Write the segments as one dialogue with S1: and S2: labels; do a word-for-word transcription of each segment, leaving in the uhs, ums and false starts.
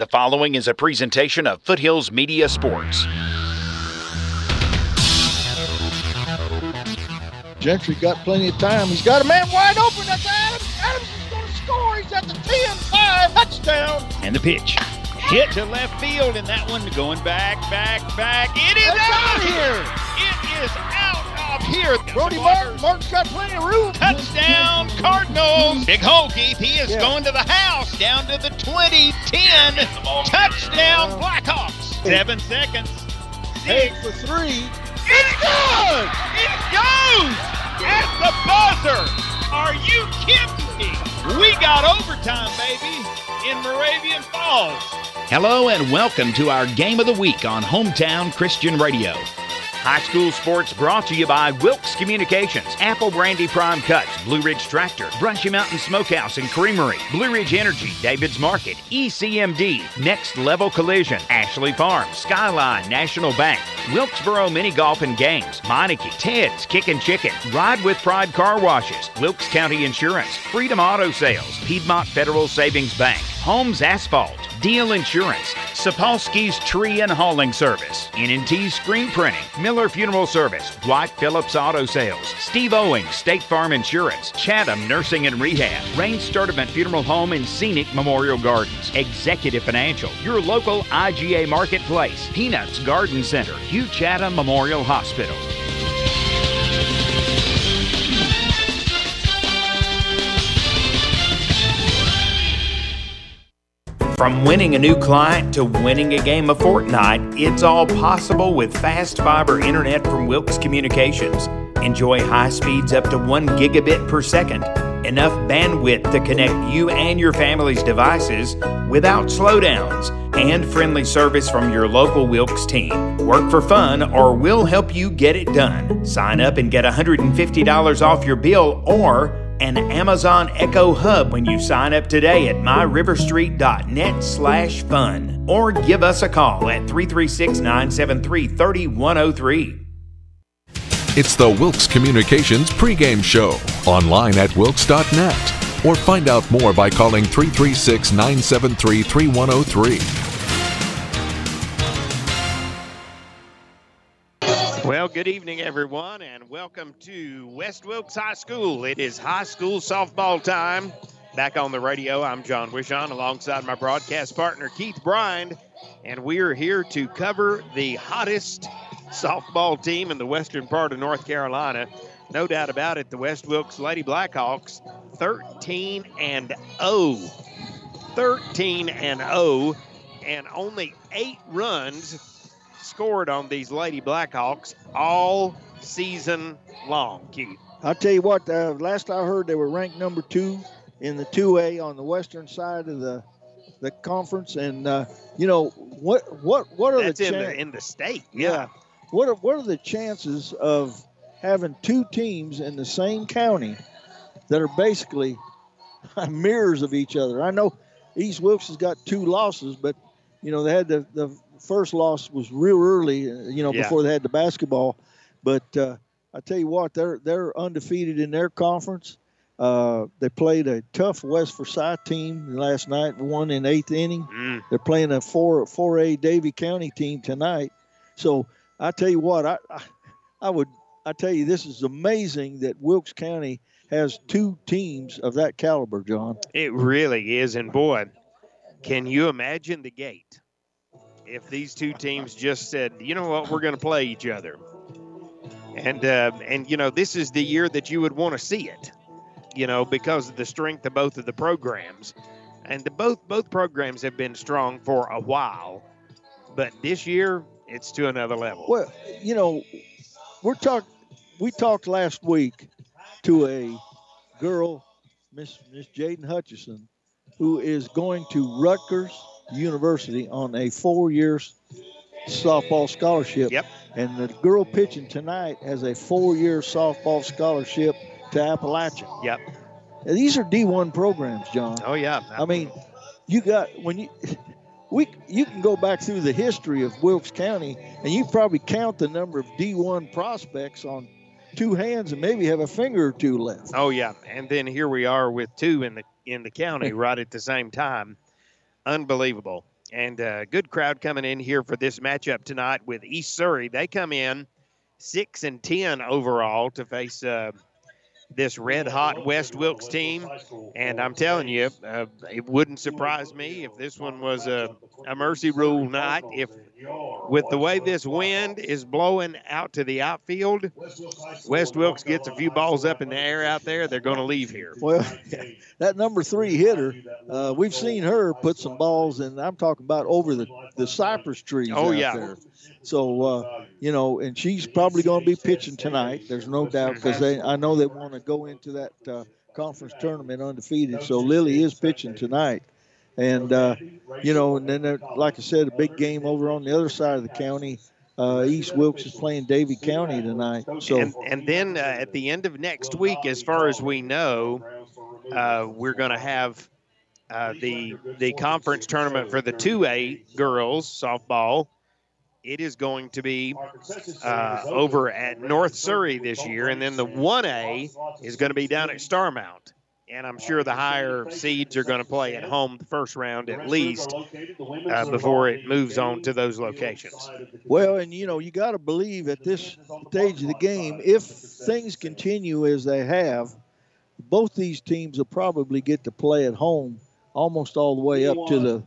S1: The following is a presentation of Foothills Media Sports.
S2: Gentry got plenty of time. He's got a man wide open. That's Adams. Adams is going to score. He's at the ten five. Touchdown.
S1: And the pitch. Hit to left field, and that one going back, back, back. It is
S2: It's
S1: out
S2: out
S1: of here. It is out of here.
S2: Brody Martin. Martin's got plenty of room.
S1: Touchdown, Cardinals. Big hole, Keith. He is
S2: Yeah.
S1: going to the house, down to the twenty, ten. Touchdown, Blackhawks. Seven seconds.
S2: Eight
S1: Six.
S2: for three.
S1: It's good. It goes at the buzzer. Are you kidding me? We got overtime, baby, in Moravian Falls. Hello and welcome to our Game of the Week on Hometown Christian Radio. High school sports brought to you by Wilkes Communications, Apple Brandy Prime Cuts, Blue Ridge Tractor, Brushy Mountain Smokehouse and Creamery, Blue Ridge Energy, David's Market, E C M D, Next Level Collision, Ashley Farm, Skyline National Bank, Wilkesboro Mini Golf and Games, Meineke, Ted's Kickin' Chicken, Ride with Pride Car Washes, Wilkes County Insurance, Freedom Auto Sales, Piedmont Federal Savings Bank, Holmes Asphalt, Deal Insurance, Sapolsky's Tree and Hauling Service, N and T Screen Printing, Miller Funeral Service, Dwight Phillips Auto Sales, Steve Owings State Farm Insurance, Chatham Nursing and Rehab, Rain Sturdivant Funeral Home and Scenic Memorial Gardens, Executive Financial, your local I G A Marketplace, Peanuts Garden Center, Hugh Chatham Memorial Hospital. From winning a new client to winning a game of Fortnite, it's all possible with fast fiber internet from Wilkes Communications. Enjoy high speeds up to one gigabit per second, enough bandwidth to connect you and your family's devices without slowdowns, and friendly service from your local Wilkes team. Work for fun or we'll help you get it done. Sign up and get one hundred fifty dollars off your bill or an Amazon Echo Hub when you sign up today at my river street dot net slash fun. Or give us a call at three three six, nine seven three, three one zero three.
S3: It's the Wilkes Communications pregame show, online at wilkes dot net. Or find out more by calling three three six, nine seven three, three one zero three.
S4: Well, good evening, everyone, and welcome to West Wilkes High School. It is high school softball time. Back on the radio, I'm John Wishon alongside my broadcast partner, Keith Brynd, and we are here to cover the hottest softball team in the western part of North Carolina. No doubt about it, the West Wilkes Lady Blackhawks, thirteen and oh. thirteen and oh, and only eight runs scored on these Lady Blackhawks all season long, Keith.
S2: I'll tell you what, uh, last I heard they were ranked number two in the two A on the western side of the the conference. And, uh, you know, what what what are
S4: That's
S2: the
S4: in
S2: chan-
S4: the in the state.
S2: Yeah.
S4: Yeah.
S2: What are, what are the chances of having two teams in the same county that are basically mirrors of each other? I know East Wilkes has got two losses, but, you know, they had the, the first loss was real early, you know,
S4: Yeah.
S2: before they had the basketball. But uh, I tell you what, they're they're undefeated in their conference. Uh, they played a tough West Forsyth team last night, won in eighth inning.
S4: Mm.
S2: They're playing a four four A Davie County team tonight. So I tell you what, I, I I would I tell you this is amazing that Wilkes County has two teams of that caliber, John.
S4: It really is. And, boy, can you imagine the gate if these two teams just said, you know what, we're going to play each other. And, uh, and you know, this is the year that you would want to see it, you know, because of the strength of both of the programs. And the, both both programs have been strong for a while. But this year, it's to another level.
S2: Well, you know, we're talk we talked last week to a girl, Miss Miss Jaden Hutchison, who is going to Rutgers University on a four-year softball scholarship.
S4: Yep.
S2: And the girl pitching tonight has a four-year softball scholarship to Appalachian.
S4: Yep.
S2: Now, these are D one programs, John.
S4: Oh, yeah.
S2: I mean, you got when you we you can go back through the history of Wilkes County, and you probably count the number of D one prospects on two hands, and maybe have a finger or two left.
S4: Oh, yeah. And then here we are with two in the in the county right at the same time. Unbelievable. And a good crowd coming in here for this matchup tonight with East Surrey. They come in six and ten overall to face uh, this red-hot West Wilkes team. And I'm telling you, uh, it wouldn't surprise me if this one was a, a mercy rule night. If with the way this wind is blowing out to the outfield, West Wilkes gets a few balls up in the air out there, they're going to leave here.
S2: Well, that number three hitter, uh, we've seen her put some balls, and I'm talking about over the, the cypress trees
S4: oh,
S2: out
S4: yeah.
S2: there. So, uh, you know, and she's probably going to be pitching tonight. There's no doubt, because they I know they want to go into that uh, conference tournament undefeated. So Lily is pitching tonight. And, uh, you know, and then, like I said, a big game over on the other side of the county. Uh, East Wilkes is playing Davie County tonight. So,
S4: And, and then uh, at the end of next week, as far as we know, uh, we're going to have uh, the the conference tournament for the two A girls softball. It is going to be uh, over at North Surrey this year, and then the one A is going to be down at Starmount. And I'm sure the higher seeds are going to play at home the first round at least uh, before it moves on to those locations.
S2: Well, and, you know, you got to believe at this stage of the game, if things continue as they have, both these teams will probably get to play at home almost all the way up to the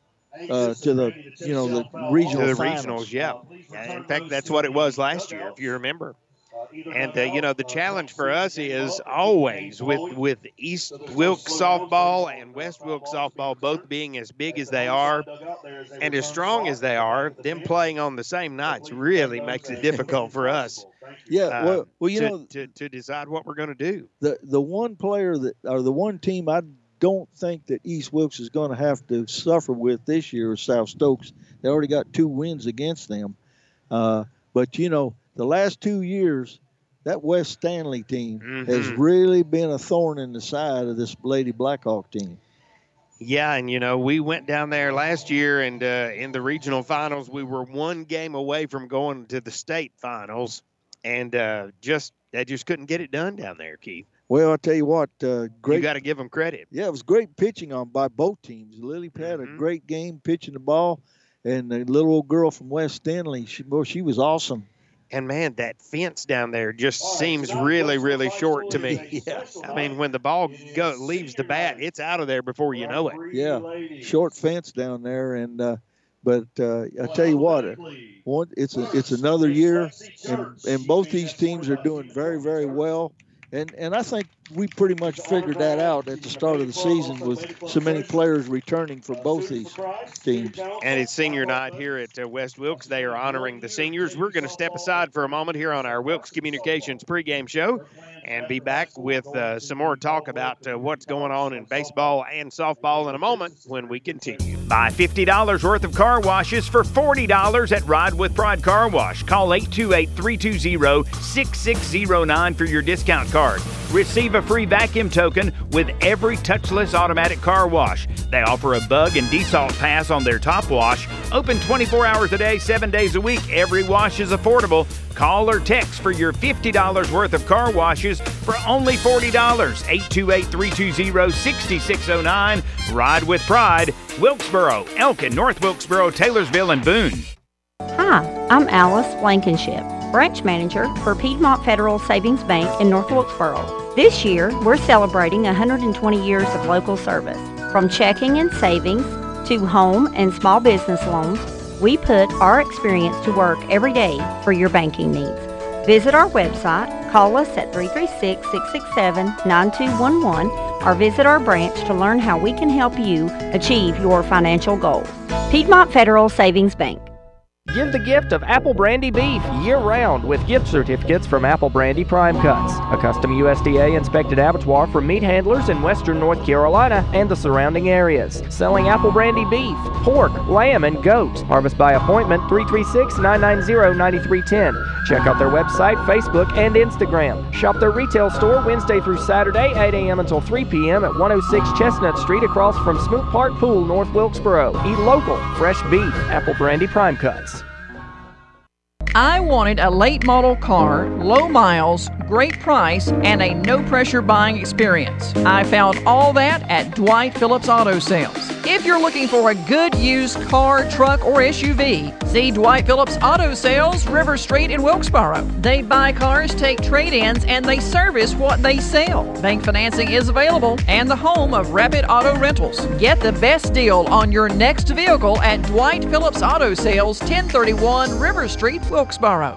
S2: uh, to the, you know, the regional
S4: To the
S2: finals.
S4: regionals, yeah. In fact, that's what it was last year, if you remember. And, uh, you know, the challenge for us is always with, with East Wilkes softball and West Wilkes softball both being as big as they are and as strong as they are, them playing on the same nights really makes it difficult for us
S2: Yeah,
S4: uh,
S2: well, well, you
S4: to,
S2: know,
S4: to, to decide what we're going to do.
S2: the the one player that, or the one team I don't think that East Wilkes is going to have to suffer with this year is South Stokes. They already got two wins against them. Uh, but, you know, the last two years, that West Stanley team
S4: Mm-hmm.
S2: has really been a thorn in the side of this Lady Blackhawk team.
S4: Yeah, and, you know, we went down there last year, and uh, in the regional finals, we were one game away from going to the state finals, and uh, just they just couldn't get it done down there, Keith.
S2: Well, I'll tell you what, uh, great.
S4: You got to give them credit.
S2: Yeah, it was great pitching on by both teams. Lily had
S4: Mm-hmm.
S2: a great game pitching the ball, and the little old girl from West Stanley, she, well, she was awesome.
S4: And, man, that fence down there just seems really, really short to me.
S2: Yeah.
S4: I mean, when the ball go, leaves the bat, it's out of there before you know it.
S2: Yeah, short fence down there, and uh, but uh, I tell you what, uh, one it's a, it's another year, and and both these teams are doing very very well, and and I think we pretty much figured that out at the start of the season with so many players returning for both these teams.
S4: And it's senior night here at uh, West Wilkes. They are honoring the seniors. We're going to step aside for a moment here on our Wilkes Communications pregame show and be back with uh, some more talk about uh, what's going on in baseball and softball in a moment when we continue.
S5: Buy fifty dollars worth of car washes for forty dollars at Ride with Pride Car Wash. Call eight two eight, three two zero, six six zero nine for your discount card. Receive a free vacuum token with every touchless automatic car wash. They offer a bug and desalt pass on their top wash. Open twenty-four hours a day, seven days a week. Every wash is affordable. Call or text for your fifty dollars worth of car washes for only forty dollars. eight two eight, three two zero, six six zero nine. Ride with Pride. Wilkesboro, Elkin, North Wilkesboro, Taylorsville, and Boone.
S6: Hi, I'm Alice Blankenship, branch manager for Piedmont Federal Savings Bank in North Wilkesboro. This year, we're celebrating one hundred twenty years of local service. From checking and savings to home and small business loans, we put our experience to work every day for your banking needs. Visit our website, call us at three three six, six six seven, nine two one one, or visit our branch to learn how we can help you achieve your financial goals. Piedmont Federal Savings Bank.
S7: Give the gift of Apple Brandy beef year-round with gift certificates from Apple Brandy Prime Cuts, a custom U S D A-inspected abattoir for meat handlers in western North Carolina and the surrounding areas. Selling Apple Brandy beef, pork, lamb, and goat. Harvest by appointment three three six, nine nine zero, nine three one zero. Check out their website, Facebook, and Instagram. Shop their retail store Wednesday through Saturday, eight a.m. until three p.m. at one oh six Chestnut Street across from Smoot Park Pool, North Wilkesboro. Eat local, fresh beef, Apple Brandy Prime Cuts.
S8: I wanted a late model car, low miles, great price, and a no-pressure buying experience. I found all that at Dwight Phillips Auto Sales. If you're looking for a good used car, truck, or S U V, see Dwight Phillips Auto Sales, River Street in Wilkesboro. They buy cars, take trade-ins, and they service what they sell. Bank financing is available and the home of Rapid Auto Rentals. Get the best deal on your next vehicle at Dwight Phillips Auto Sales, ten thirty-one River Street, Wilkesboro.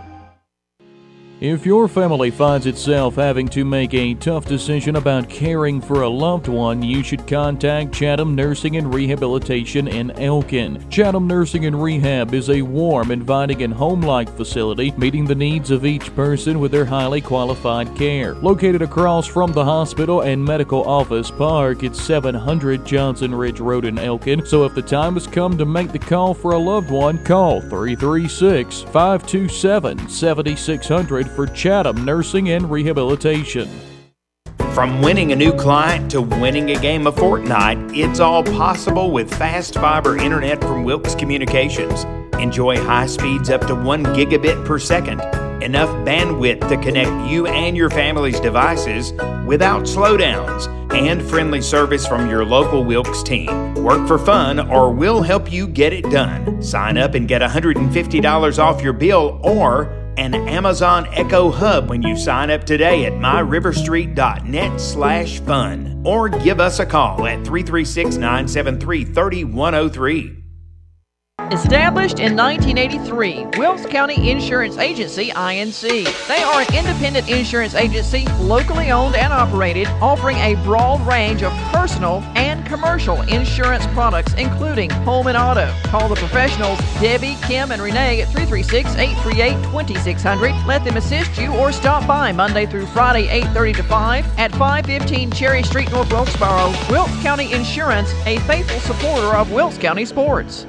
S9: If your family finds itself having to make a tough decision about caring for a loved one, you should contact Chatham Nursing and Rehabilitation in Elkin. Chatham Nursing and Rehab is a warm, inviting, and home-like facility meeting the needs of each person with their highly qualified care. Located across from the hospital and medical office park, it's seven hundred Johnson Ridge Road in Elkin. So if the time has come to make the call for a loved one, call three three six, five two seven, seven six zero zero for Chatham Nursing and Rehabilitation.
S5: From winning a new client to winning a game of Fortnite, it's all possible with fast fiber internet from Wilkes Communications. Enjoy high speeds up to one gigabit per second. Enough bandwidth to connect you and your family's devices without slowdowns, and friendly service from your local Wilkes team. Work for fun, or we'll help you get it done. Sign up and get one hundred fifty dollars off your bill or an Amazon Echo Hub when you sign up today at my river street dot net slash fun. Or give us a call at three three six, nine seven three, three one zero three.
S8: Established in nineteen eighty-three, Wilkes County Insurance Agency, I N C. They are an independent insurance agency, locally owned and operated, offering a broad range of personal and commercial insurance products, including home and auto. Call the professionals Debbie, Kim, and Renee at three three six, eight three eight, two six zero zero. Let them assist you or stop by Monday through Friday, eight thirty to five at five fifteen Cherry Street, North Wilkesboro. Wilkes County Insurance, a faithful supporter of Wilkes County sports.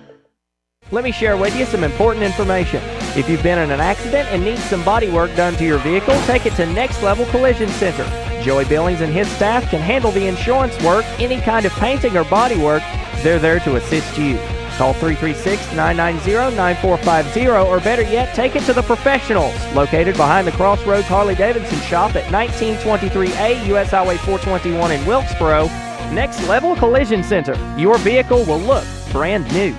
S7: Let me share with you some important information. If you've been in an accident and need some body work done to your vehicle, take it to Next Level Collision Center. Joey Billings and his staff can handle the insurance work, any kind of painting or body work. They're there to assist you. Call three three six, nine nine zero, nine four five zero, or better yet, take it to the professionals. Located behind the Crossroads Harley-Davidson shop at nineteen twenty-three A U S Highway four twenty-one in Wilkesboro. Next Level Collision Center. Your vehicle will look brand new.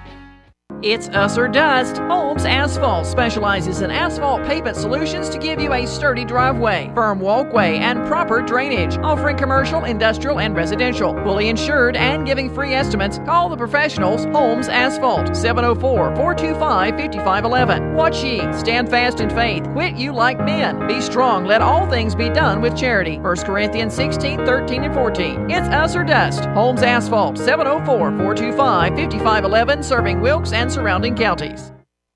S8: It's Us or Dust. Holmes Asphalt specializes in asphalt pavement solutions to give you a sturdy driveway, firm walkway, and proper drainage. Offering commercial, industrial, and residential. Fully insured and giving free estimates. Call the professionals. Holmes Asphalt, seven oh four, four two five, five five one one. Watch ye. Stand fast in faith. Quit you like men. Be strong. Let all things be done with charity. First Corinthians sixteen, thirteen, and fourteen. It's Us or Dust. Holmes Asphalt, seven oh four, four two five, five five one one, serving Wilkes and surrounding counties.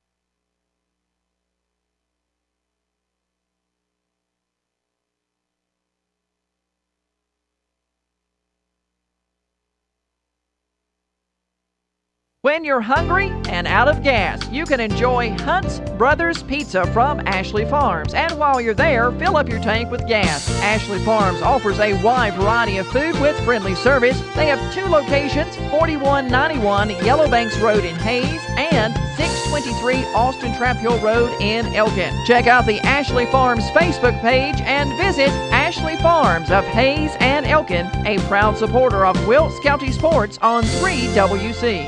S8: When you're hungry and out of gas, you can enjoy Hunt's Brothers Pizza from Ashley Farms. And while you're there, fill up your tank with gas. Ashley Farms offers a wide variety of food with friendly service. They have two locations, forty-one ninety-one Yellow Banks Road in Hayes and six twenty-three Austin Trap Hill Road in Elkin. Check out the Ashley Farms Facebook page and visit Ashley Farms of Hayes and Elkin, a proud supporter of Wilkes County sports on three W C.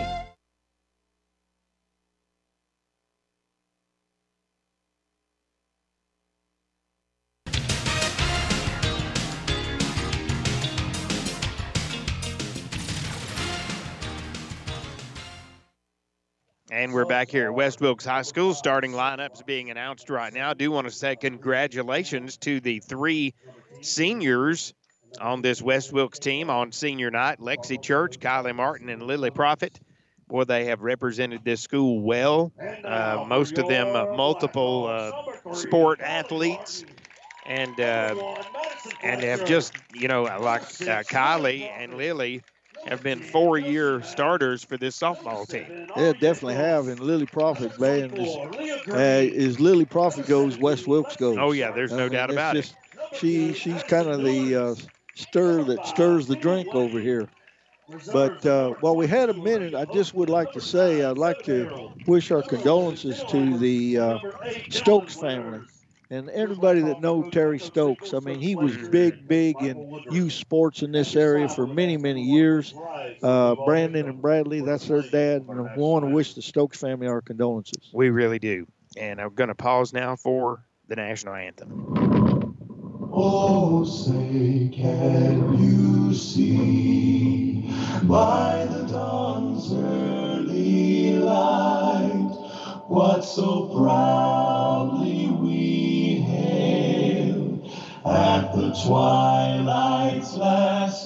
S4: And we're back here at West Wilkes High School. Starting lineups being announced right now. I do want to say congratulations to the three seniors on this West Wilkes team on senior night. Lexi Church, Kylie Martin, and Lily Profit. Boy, they have represented this school well. Uh, most of them uh, multiple uh, sport athletes. And, uh, and have just, you know, like uh, Kylie and Lily have been four-year starters for this softball team.
S2: Yeah, definitely have. And Lily Profit, man, is, uh, is Lily Profit goes, West Wilkes goes.
S4: Oh, yeah, there's no I doubt mean, about just,
S2: it. She She's kind of the uh, stir that stirs the drink over here. But uh, while we had a minute, I just would like to say I'd like to wish our condolences to the uh, Stokes family. And everybody that knows Terry Stokes, I mean, he was big, big in youth sports in this area for many, many years. Uh, Brandon and Bradley, that's their dad. And I want to wish the Stokes family our condolences.
S4: We really do. And I'm going to pause now for the national anthem.
S10: Oh, say, can you see by the dawn's early light what so proudly we hailed at the twilight's last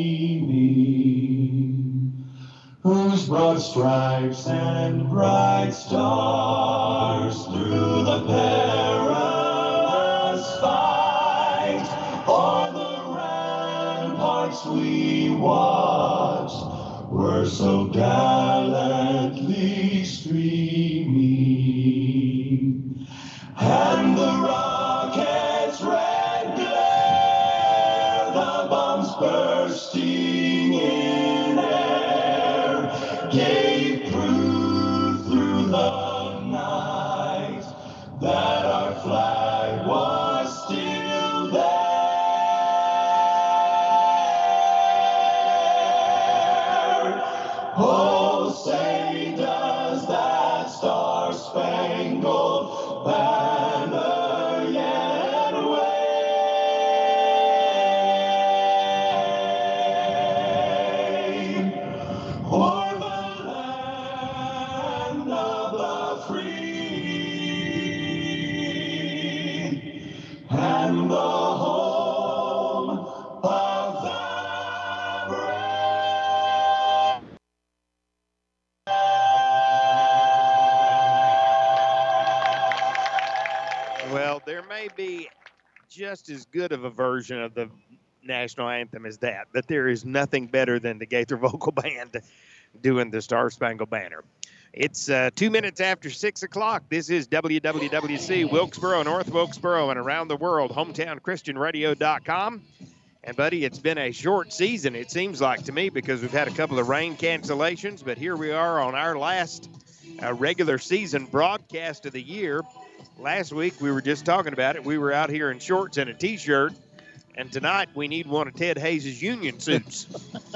S10: gleaming, whose broad stripes and bright stars through the perilous fight o'er the ramparts we watched were so gallantly streaming, and the rocket's red glare, the bombs bursting in air, gave proof through the night that our flag was still there. Oh, say does that star-spangled banner yet wave o'er the land of the free and the home of the
S4: Well, there may be just as good of a version of the national anthem as that, but there is nothing better than the Gaither Vocal Band doing the Star Spangled Banner. It's uh, two minutes after six o'clock. This is W W W C, Wilkesboro, North Wilkesboro, and around the world, hometown christian radio dot com. And, buddy, it's been a short season, it seems like to me, because we've had a couple of rain cancellations, but here we are on our last uh, regular season broadcast of the year. Last week, we were just talking about it. We were out here in shorts and a T-shirt, and tonight we need one of Ted Hayes' union suits.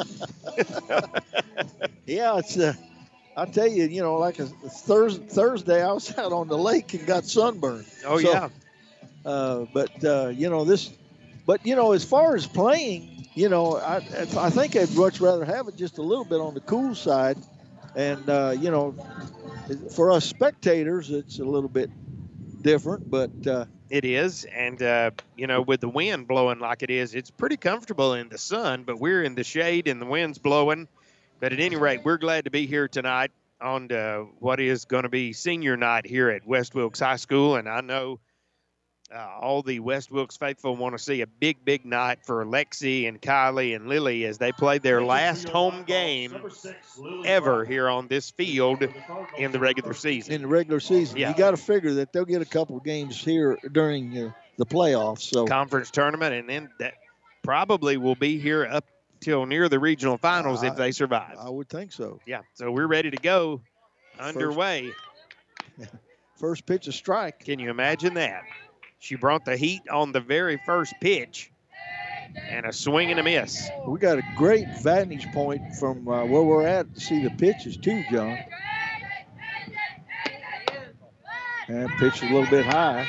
S2: Yeah, it's uh, I tell you, you know, like a Thursday, Thursday, I was out on the lake and got sunburned.
S4: Oh,
S2: so,
S4: yeah.
S2: Uh, but, uh, you know, this – but, you know, as far as playing, you know, I I think I'd much rather have it just a little bit on the cool side. And, uh, you know, for us spectators, it's a little bit different, but uh,
S4: it is. And, uh, you know, with the wind blowing like it is, it's pretty comfortable in the sun, but we're in the shade and the wind's blowing. But at any rate, we're glad to be here tonight on uh, what is going to be senior night here at West Wilkes High School. And I know uh, all the West Wilkes faithful want to see a big, big night for Lexi and Kylie and Lily as they play their last home game ever here on this field in the regular season.
S2: In the regular season.
S4: Yeah.
S2: You got to figure that they'll get a couple of games here during uh, the playoffs. So
S4: conference tournament, and then that probably will be here up till near the regional finals uh, if they survive.
S2: I would think so.
S4: Yeah, so we're ready to go, underway.
S2: First, first pitch, a strike.
S4: Can you imagine that? She brought the heat on the very first pitch, and a swing and a miss.
S2: We got a great vantage point from uh, where we're at to see the pitches too, John. And pitch is a little bit high.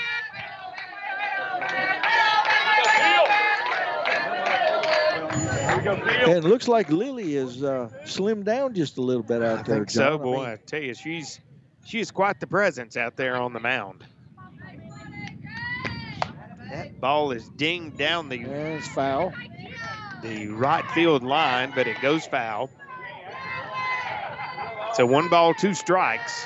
S2: And it looks like Lily is uh, slimmed down just a little bit out
S4: I
S2: there,
S4: think
S2: John.
S4: so, boy. I,
S2: mean,
S4: I tell you, she's she's quite the presence out there on the mound. That ball is dinged down the
S2: and it's foul.
S4: the right field line, but it goes foul. So one ball, two strikes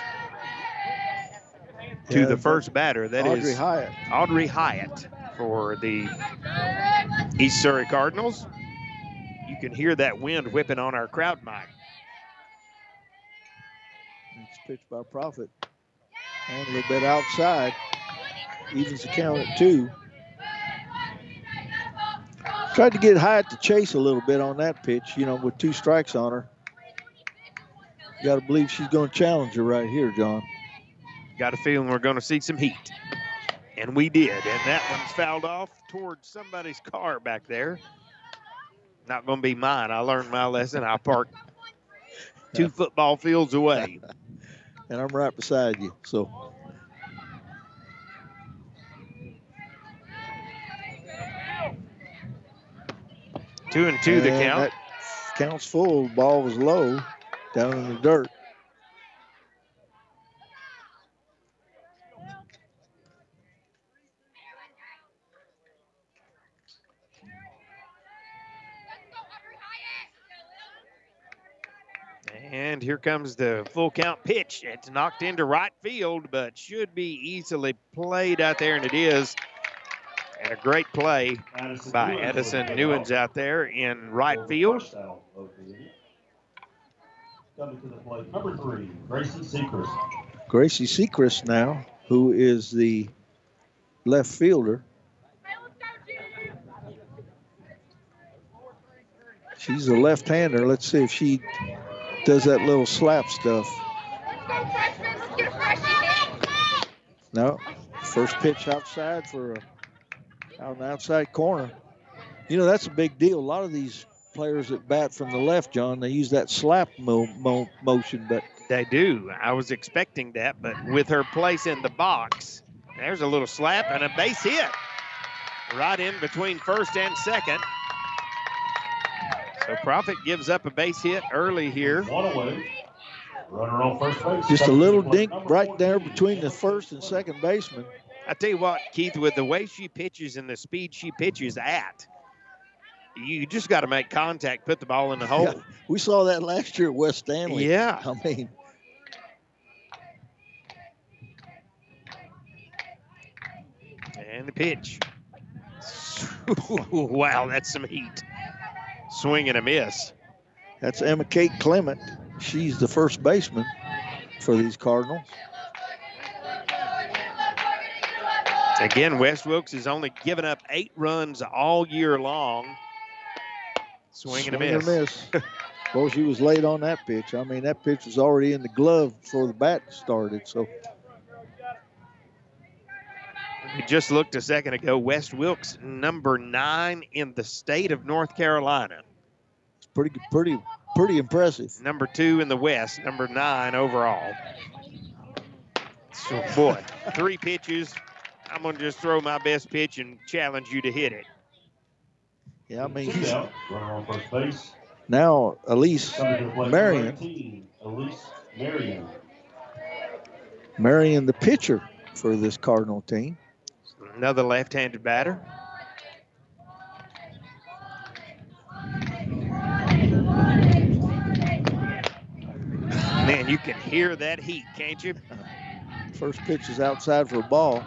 S4: to
S2: Yeah,
S4: the first batter. That
S2: Audrey
S4: is
S2: Hyatt.
S4: Audrey Hyatt for the East Surrey Cardinals. You can hear that wind whipping on our crowd mic.
S2: It's pitched by Profit. And a little bit outside. Evens the count at two. Tried to get Hyatt to chase a little bit on that pitch, you know, with two strikes on her. You got to believe she's going to challenge her right here, John.
S4: Got a feeling we're going to see some heat. And we did. And that one's fouled off towards somebody's car back there. Not going to be mine. I learned my lesson. I parked two football fields away.
S2: And I'm right beside you. So
S4: Two and two
S2: and
S4: the count.
S2: That counts full. The ball was low down in the dirt.
S4: And here comes the full count pitch. It's knocked into right field, but should be easily played out there, and it is. And a great play by Edison Newens out there in right field.
S10: Coming to the plate, number three, Gracie Sechrist.
S2: Gracie Sechrist now, who is the left fielder. She's a left-hander. Let's see if she does that little slap stuff. No, first pitch outside for a, out an outside corner. You know, that's a big deal. A lot of these players that bat from the left, John, they use that slap mo mo motion, but
S4: they do. I was expecting that, but with her place in the box, there's a little slap and a base hit right in between first and second. So Profit gives up a base hit early here.
S10: One away. Runner on first base.
S2: Just a little dink right there between the first and second baseman.
S4: I tell you what, Keith, with the way she pitches and the speed she pitches at, you just got to make contact, put the ball in the hole.
S2: Yeah, we saw that last year at West Stanley.
S4: Yeah.
S2: I mean,
S4: and the pitch. Wow, that's some heat. Swing and a miss.
S2: That's Emma Kate Clement. She's the first baseman for these Cardinals.
S4: Again, West Wilkes has only given up eight runs all year long. Swing, Swing and a miss.
S2: And a miss. Well, she was late on that pitch. I mean, that pitch was already in the glove before the bat started. So
S4: we just looked a second ago. West Wilkes, number nine in the state of North Carolina.
S2: It's pretty, pretty, pretty impressive.
S4: Number two in the West, number nine overall. So, boy, three pitches. I'm going to just throw my best pitch and challenge you to hit it.
S2: Yeah, I mean,
S10: Two down. Runner on first base.
S2: Now, Elise Marion.
S10: Elise Marion.
S2: Marion, the pitcher for this Cardinal team.
S4: Another left-handed batter. Man, you can hear that heat, can't you?
S2: First pitch is outside for a ball.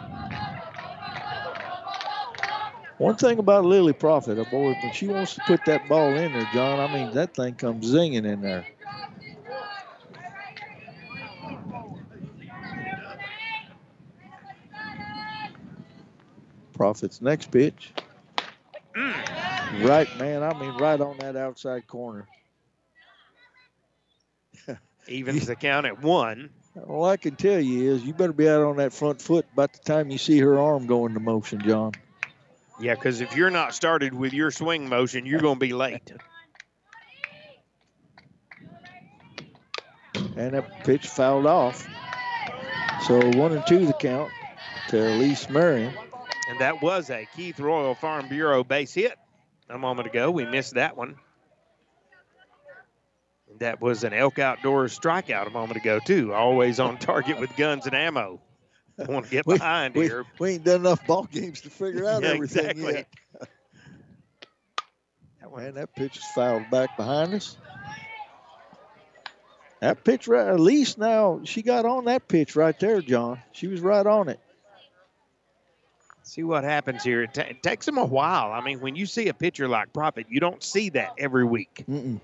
S2: One thing about Lily Profit, boy, when she wants to put that ball in there, John, I mean, that thing comes zinging in there. Profit's next pitch.
S4: Mm.
S2: Right, man, I mean, right on that outside corner.
S4: Evens the count at one.
S2: All I can tell you is you better be out on that front foot by the time you see her arm go into motion, John.
S4: Yeah, because if you're not started with your swing motion, you're going to be late.
S2: And that pitch fouled off. So one and two the count to Elise Marion.
S4: And that was a Keith Royal Farm Bureau base hit a moment ago. We missed that one. That was an Elk Outdoors strikeout a moment ago, too. Always on target with guns and ammo. I want to get behind
S2: we,
S4: here.
S2: We, we ain't done enough ball games to figure out
S4: yeah,
S2: everything
S4: exactly.
S2: yet. Man, that pitch is fouled back behind us. That pitch, right, at least now, she got on that pitch right there, John. She was right on it.
S4: See what happens here. It, it takes them a while. I mean, when you see a pitcher like Profit, you don't see that every week.
S2: Mm-mm.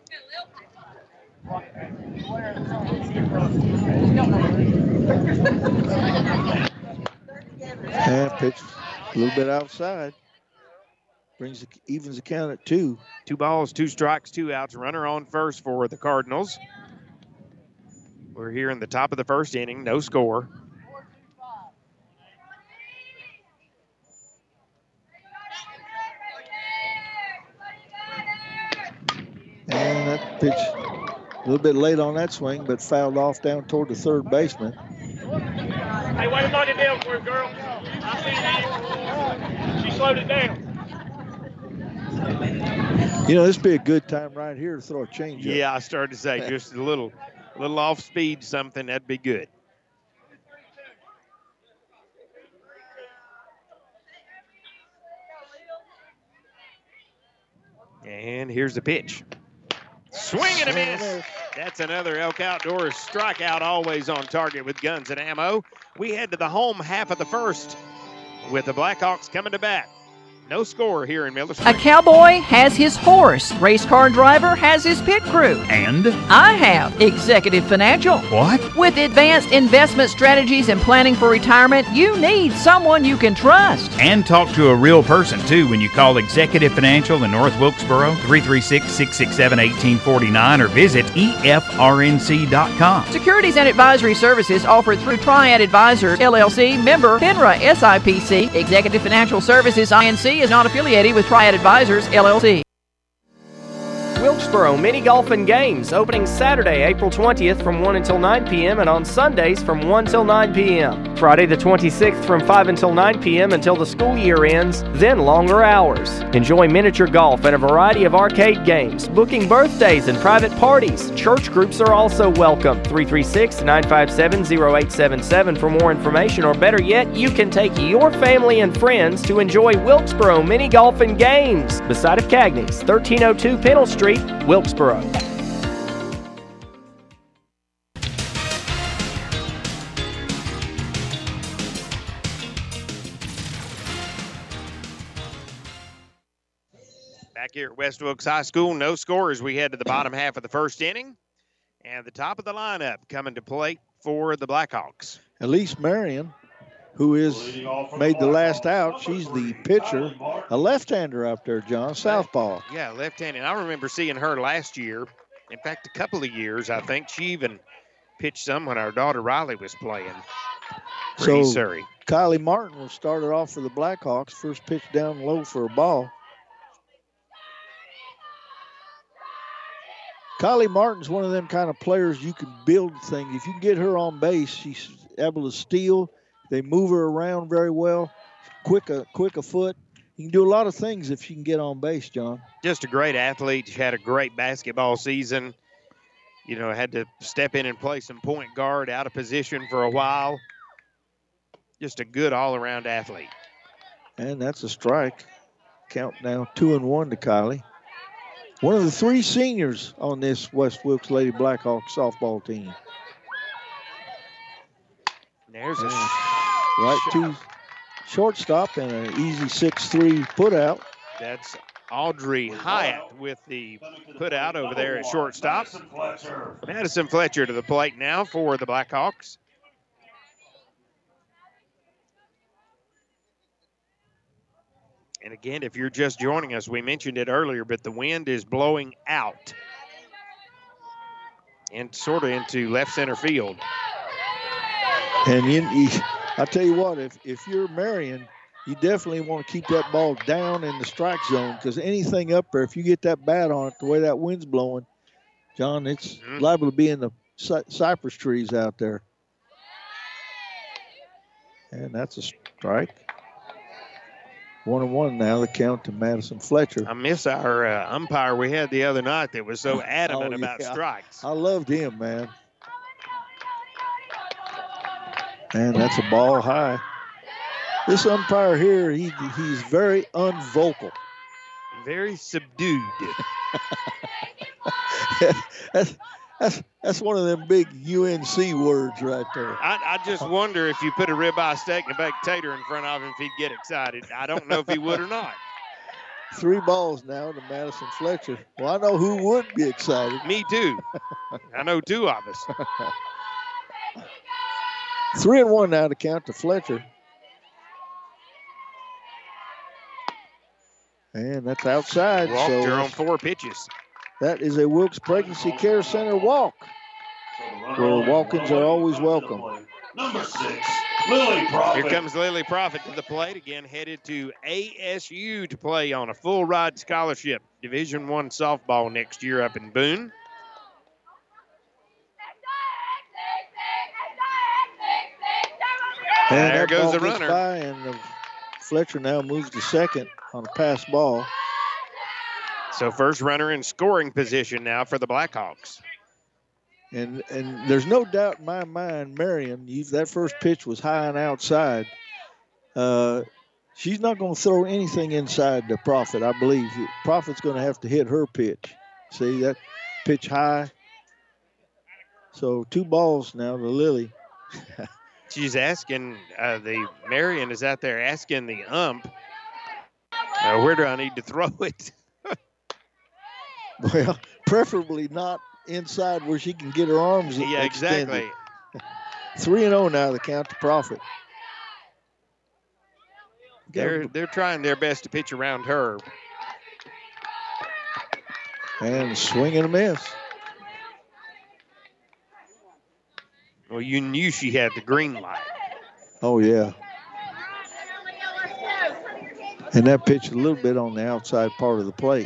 S2: And pitch a little bit outside. Brings the, evens the count at two.
S4: Two balls, two strikes, two outs. Runner on first for the Cardinals. We're here in the top of the first inning. No score.
S2: A little bit late on that swing, but fouled off down toward the third baseman.
S11: Hey, wait a minute down for it, girl. I see you. She slowed it down.
S2: You know, this would be a good time right here to throw a changeup.
S4: Yeah, I started to say just a little, little off speed, something that'd be good. And here's the pitch. Swing and a miss. That's another Elk Outdoors strikeout, always on target with guns and ammo. We head to the home half of the first with the Blackhawks coming to bat. No score here in Miller Street.
S8: A cowboy has his horse. Race car driver has his pit crew.
S5: And?
S8: I have Executive Financial.
S5: What?
S8: With advanced investment strategies and planning for retirement, you need someone you can trust.
S5: And talk to a real person, too, when you call Executive Financial in North Wilkesboro, three three six, six six seven, one eight four nine, or visit E F R N C dot com.
S8: Securities and advisory services offered through Triad Advisors, L L C, member FINRA S I P C. Executive Financial Services, I N C, is not affiliated with Triad Advisors, L L C.
S7: Wilkesboro Mini Golf and Games, opening Saturday, April twentieth from one until nine p.m. and on Sundays from one till nine p.m. Friday the twenty-sixth from five until nine p.m. until the school year ends, then longer hours. Enjoy miniature golf and a variety of arcade games, booking birthdays and private parties. Church groups are also welcome. three three six, nine five seven, zero eight seven seven for more information, or better yet, you can take your family and friends to enjoy Wilkesboro Mini Golf and Games beside of Cagney's, thirteen oh two Pennell Street, Wilkesboro.
S4: Back here at West Wilkes High School, no score as we head to the bottom half of the first inning. And the top of the lineup coming to play for the Blackhawks.
S2: Elise Marion, who is made the last out. She's the pitcher, a left-hander out there, John, southpaw.
S4: Yeah, left-handed. I remember seeing her last year. In fact, a couple of years, I think. She even pitched some when our daughter Riley was playing for
S2: So
S4: East Surrey.
S2: Kylie Martin will start it off for the Blackhawks. First pitch down low for a ball. Kylie Martin's one of them kind of players you can build things. If you can get her on base, she's able to steal. They move her around very well. Quick a quick a foot. You can do a lot of things if she can get on base, John.
S4: Just a great athlete. She had a great basketball season. You know, had to step in and play some point guard, out of position for a while. Just a good all-around athlete.
S2: And that's a strike. Count now two and one to Kylie. One of the three seniors on this West Wilkes Lady Blackhawks softball team.
S4: There's a
S2: right to shortstop and an easy six three put out.
S4: That's Audrey Hyatt with the put out over there at shortstop. Madison Fletcher to the plate now for the Blackhawks. And again, if you're just joining us, we mentioned it earlier, but the wind is blowing out and sort of into left center field.
S2: And you, you, I tell you what, if, if you're Marion, you definitely want to keep that ball down in the strike zone, because anything up there, if you get that bat on it, the way that wind's blowing, John, it's mm-hmm. liable to be in the cy- cypress trees out there. And that's a strike. One and one now, the count to Madison Fletcher.
S4: I miss our uh, umpire we had the other night that was so adamant
S2: oh,
S4: about
S2: yeah.
S4: strikes.
S2: I loved him, man. And that's a ball high. This umpire here, he he's very unvocal.
S4: Very subdued.
S2: that's, that's, that's one of them big U N C words right there.
S4: I, I just wonder if you put a ribeye steak and a baked tater in front of him if he'd get excited. I don't know if he would or not.
S2: Three balls now to Madison Fletcher. Well, I know who would be excited.
S4: Me too. I know two of us.
S2: Three and one now to count to Fletcher. And that's outside.
S4: Walked
S2: so
S4: her on four pitches.
S2: That is a Wilkes Pregnancy Care Center walk, where walk-ins are always welcome.
S10: Number six, Lily Profit.
S4: Here comes Lily Profit to the plate again, headed to A S U to play on a full ride scholarship. Division One softball next year up in Boone.
S2: And
S4: there
S2: that
S4: goes
S2: ball
S4: the
S2: gets
S4: runner.
S2: by, and uh, Fletcher now moves to second on a pass ball.
S4: So first runner in scoring position now for the Blackhawks.
S2: And and there's no doubt in my mind, Marion, you, that first pitch was high and outside. Uh, she's not going to throw anything inside the Prophet, I believe. Prophet's going to have to hit her pitch. See, that pitch high. So two balls now to Lily.
S4: She's asking, uh, the Marion is out there asking the ump, uh, where do I need to throw it?
S2: Well, preferably not inside where she can get her arms
S4: Yeah,
S2: extended.
S4: exactly.
S2: three and oh now, the count to Prophet.
S4: They're, they're trying their best to pitch around her.
S2: And swing and a miss.
S4: Well, you knew she had the green light.
S2: Oh, yeah. And that pitch a little bit on the outside part of the plate.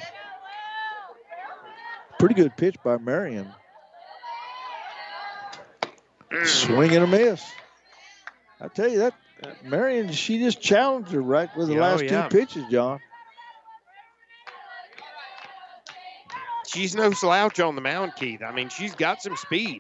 S2: Pretty good pitch by Marion. Swing and a miss. I tell you that, uh, Marion, she just challenged her right with the
S4: Oh,
S2: last
S4: yeah.
S2: two pitches, John.
S4: She's no slouch on the mound, Keith. I mean, she's got some speed.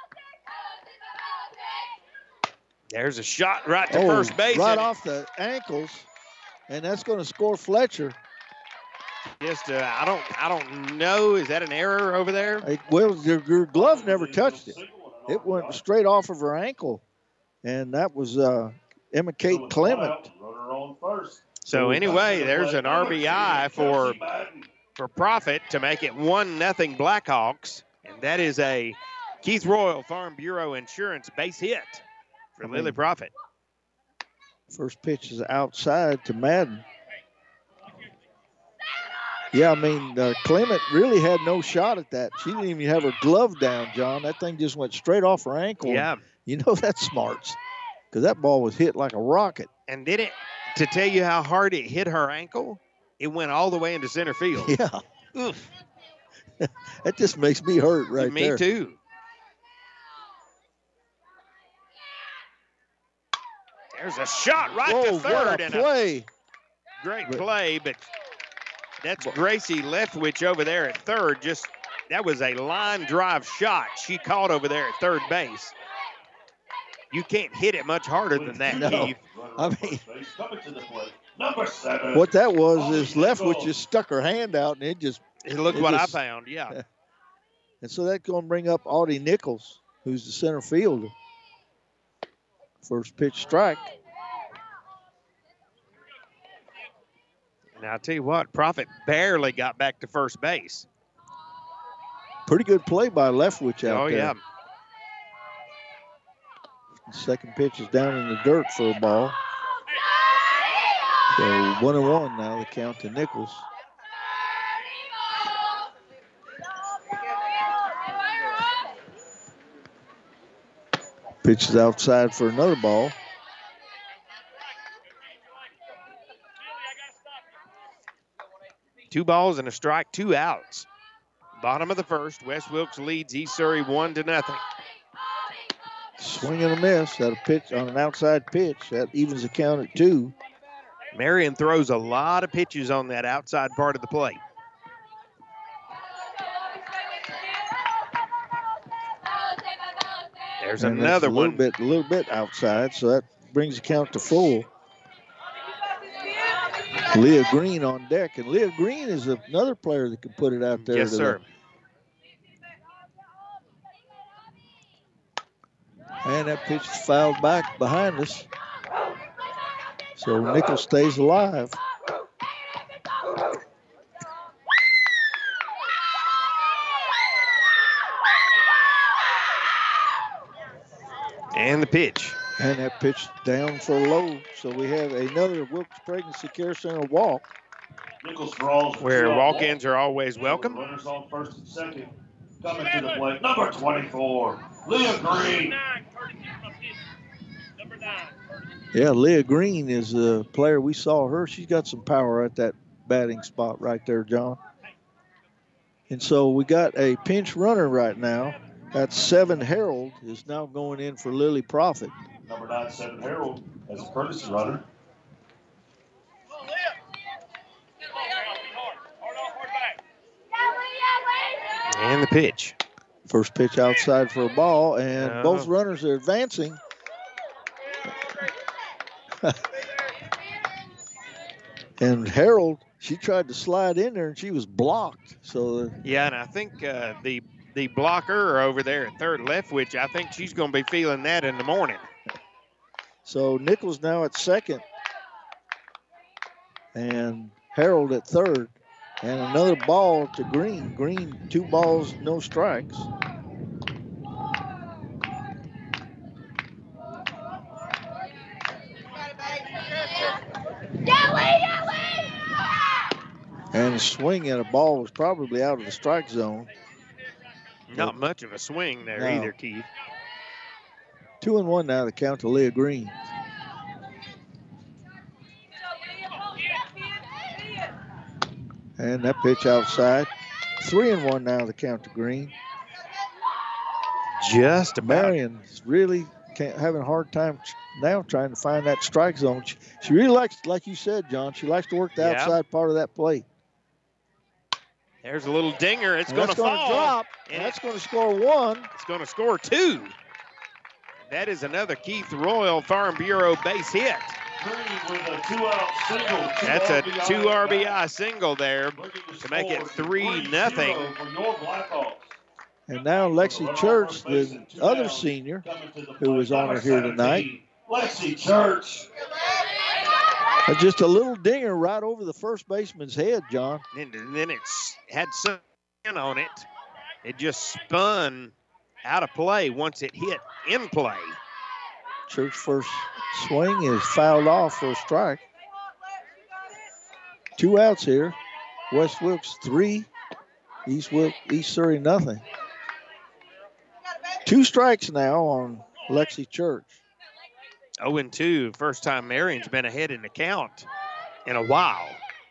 S4: There's a shot right to
S2: Oh,
S4: first base.
S2: right
S4: and
S2: off the ankles, and that's going to score Fletcher.
S4: Just, uh, I don't, I don't know. Is that an error over there?
S2: Hey, well, your, your glove never touched it. It went straight off of her ankle, and that was uh, Emma Kate Clement.
S4: So anyway, there's an R B I for for Prophet to make it one nothing Blackhawks, and that is a Keith Royal Farm Bureau Insurance base hit for Lily Prophet.
S2: First pitch is outside to Madden. Yeah, I mean, uh, Clement really had no shot at that. She didn't even have her glove down, John. That thing just went straight off her ankle.
S4: Yeah.
S2: You know that's smarts, because that ball was hit like a rocket.
S4: And did it, to tell you how hard it hit her ankle, it went all the way into center field.
S2: Yeah.
S4: Oof.
S2: That just makes me hurt right
S4: Me
S2: there.
S4: too. There's a shot right
S2: Whoa,
S4: to third.
S2: what a
S4: and
S2: play.
S4: A great play, but that's Gracie Leftwich over there at third. Just, that was a line drive shot she caught over there at third base. You can't hit it much harder than that,
S2: No.
S4: Keith.
S2: I mean,
S10: Number seven.
S2: what that was is Leftwich just stuck her hand out, and it just.
S4: Look
S2: it
S4: what
S2: just-
S4: I found, yeah.
S2: And so that's going to bring up Audie Nichols, who's the center fielder. First pitch strike.
S4: And I'll tell you what, Prophet barely got back to first base.
S2: Pretty good play by Leftwich out
S4: Oh,
S2: there.
S4: yeah.
S2: Second pitch is down in the dirt for a ball. So one and one now, the count to Nichols. Pitch is outside for another ball.
S4: Two balls and a strike, two outs. Bottom of the first, West Wilkes leads East Surrey one to nothing.
S2: Swing and a miss at a pitch on an outside pitch. That evens the count at two.
S4: Marion throws a lot of pitches on that outside part of the plate. There's
S2: And that's
S4: another
S2: a little
S4: one.
S2: bit, a little bit outside, so that brings the count to full. Leah Green on deck, and Leah Green is another player that can put it out there.
S4: Yes,
S2: to
S4: sir.
S2: The, and that pitch is fouled back behind us. So Nichols stays alive.
S4: And the pitch.
S2: And that pitch down for low. So we have another Wilkes Pregnancy Care Center walk.
S10: Nichols draws
S4: Where
S10: two on
S4: walk-ins are always welcome.
S10: Runners on first and second. Coming to the plate, number twenty-four, Leah Green.
S2: Yeah, Leah Green is a player. We saw her. She's got some power at that batting spot right there, John. And so we got a pinch runner right now. That's seven Harold is now going in for Lily Prophet.
S10: number nine seven Harold as a courtesy runner.
S4: And the pitch.
S2: First pitch outside for a ball, and
S4: No.
S2: both runners are advancing. And Harold, she tried to slide in there, and she was blocked. So
S4: Yeah, and I think uh, the the blocker over there at third left, which I think she's going to be feeling that in the morning.
S2: So Nichols now at second, and Harold at third, and another ball to Green. Green, two balls, no strikes. And a swing at a ball was probably out of the strike zone.
S4: Not much of a swing there
S2: No.
S4: either, Keith.
S2: Two and one now to count to Leah Green. And that pitch outside. Three and one now to count to Green.
S4: Just about.
S2: Marion's really can't, having a hard time now trying to find that strike zone. She, she really likes, like you said, John, she likes to work the
S4: Yeah.
S2: outside part of that plate.
S4: There's a little dinger. It's
S2: And
S4: going to
S2: that's gonna
S4: fall.
S2: drop.
S4: And
S2: That's going to score one.
S4: It's going to score two. That is another Keith Royal Farm Bureau base hit.
S10: Green with a two-out single. Two
S4: That's a
S10: R B I
S4: two R B I single there to make it three nothing.
S10: For your Blackhawks.
S2: And now Lexi Church, the other senior who was on her here tonight.
S10: Lexi Church.
S2: Uh, Just a little dinger right over the first baseman's head, John.
S4: And then it's had sun on it. It just spun out of play once it hit in play.
S2: Church first swing is fouled off for a strike. Two outs here. West Wilkes three, East Wilk, East Surrey nothing. Two strikes now on Lexi Church.
S4: oh and two, first time Marion's been ahead in the count in a while.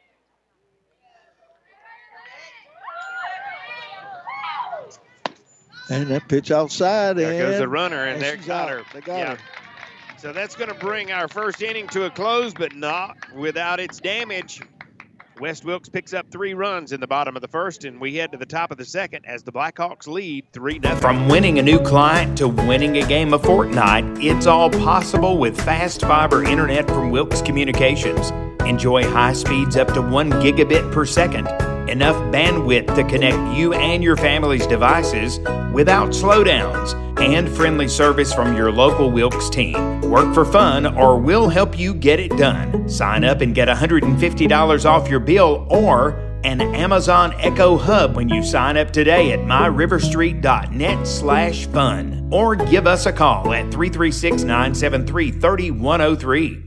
S2: And that pitch outside.
S4: There
S2: and
S4: goes the runner, and,
S2: and
S4: there
S2: she's
S4: got
S2: out.
S4: her.
S2: They got
S4: Yeah.
S2: her.
S4: So that's going to bring our first inning to a close, but not without its damage. West Wilkes picks up three runs in the bottom of the first, and we head to the top of the second as the Blackhawks lead three nothing.
S5: From winning a new client to winning a game of Fortnite, it's all possible with fast fiber internet from Wilkes Communications. Enjoy high speeds up to one gigabit per second. Enough bandwidth to connect you and your family's devices without slowdowns. And friendly service from your local Wilkes team. Work for fun or we'll help you get it done. Sign up and get one hundred fifty dollars off your bill or an Amazon Echo Hub when you sign up today at my river street dot net slash fun. Or give us a call at three three six, nine seven three, three one zero three.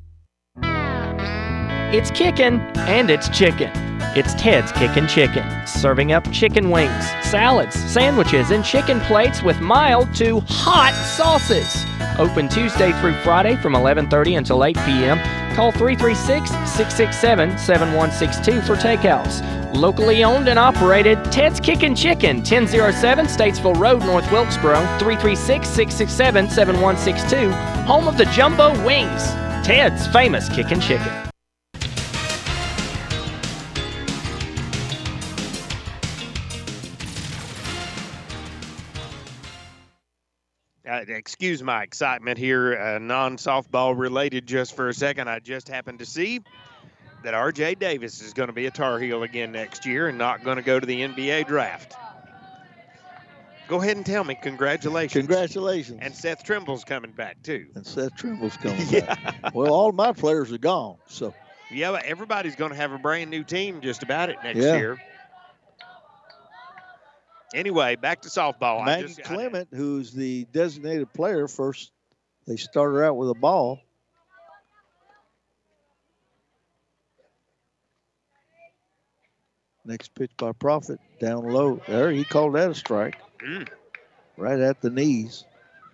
S7: It's kickin' and it's chicken. It's Ted's Kickin' Chicken, serving up chicken wings, salads, sandwiches, and chicken plates with mild to hot sauces. Open Tuesday through Friday from eleven thirty until eight p.m. Call three three six, six six seven, seven one six two for takeouts. Locally owned and operated, Ted's Kickin' Chicken, ten oh seven Statesville Road, North Wilkesboro, three three six, six six seven, seven one six two, home of the Jumbo Wings. Ted's famous Kickin' Chicken.
S4: Uh, excuse my excitement here, uh, non-softball related just for a second. I just happened to see that R J Davis is going to be a Tar Heel again next year and not going to go to the N B A draft. Go ahead and tell me congratulations.
S2: Congratulations.
S4: And Seth Trimble's coming back too.
S2: And Seth Trimble's coming
S4: Yeah.
S2: back. Well, all my players are gone, so.
S4: Yeah, but everybody's going to have a brand new team just about it next
S2: Yeah.
S4: year. Anyway, back to softball. I
S2: Maggie
S4: just, I-
S2: Clement, who's the designated player, first they started out with a ball. Next pitch by Prophet, down low. There, he called that a strike.
S4: Mm.
S2: Right at the knees.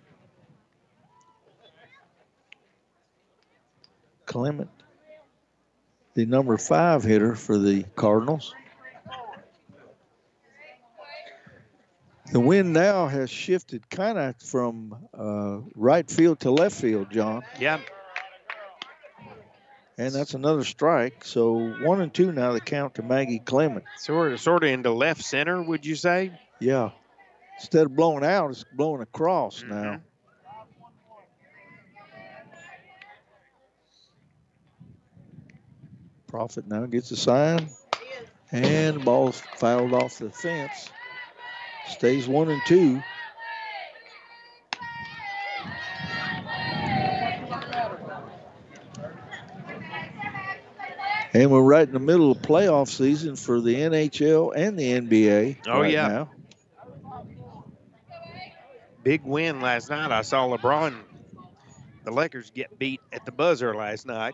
S2: Clement, the number five hitter for the Cardinals. The wind now has shifted kind of from uh, right field to left field, John.
S4: Yeah.
S2: And that's another strike. So one and two now the count to Maggie Clement.
S4: Sort of, sort of into left center, would you say?
S2: Yeah. Instead of blowing out, it's blowing across
S4: mm-hmm.
S2: now. Profit now gets a sign. And the ball's fouled off the fence. Stays one and two. And we're right in the middle of playoff season for the N H L and the N B A.
S4: Oh,
S2: right
S4: yeah.
S2: Now.
S4: Big win last night. I saw LeBron, the Lakers, get beat at the buzzer last night.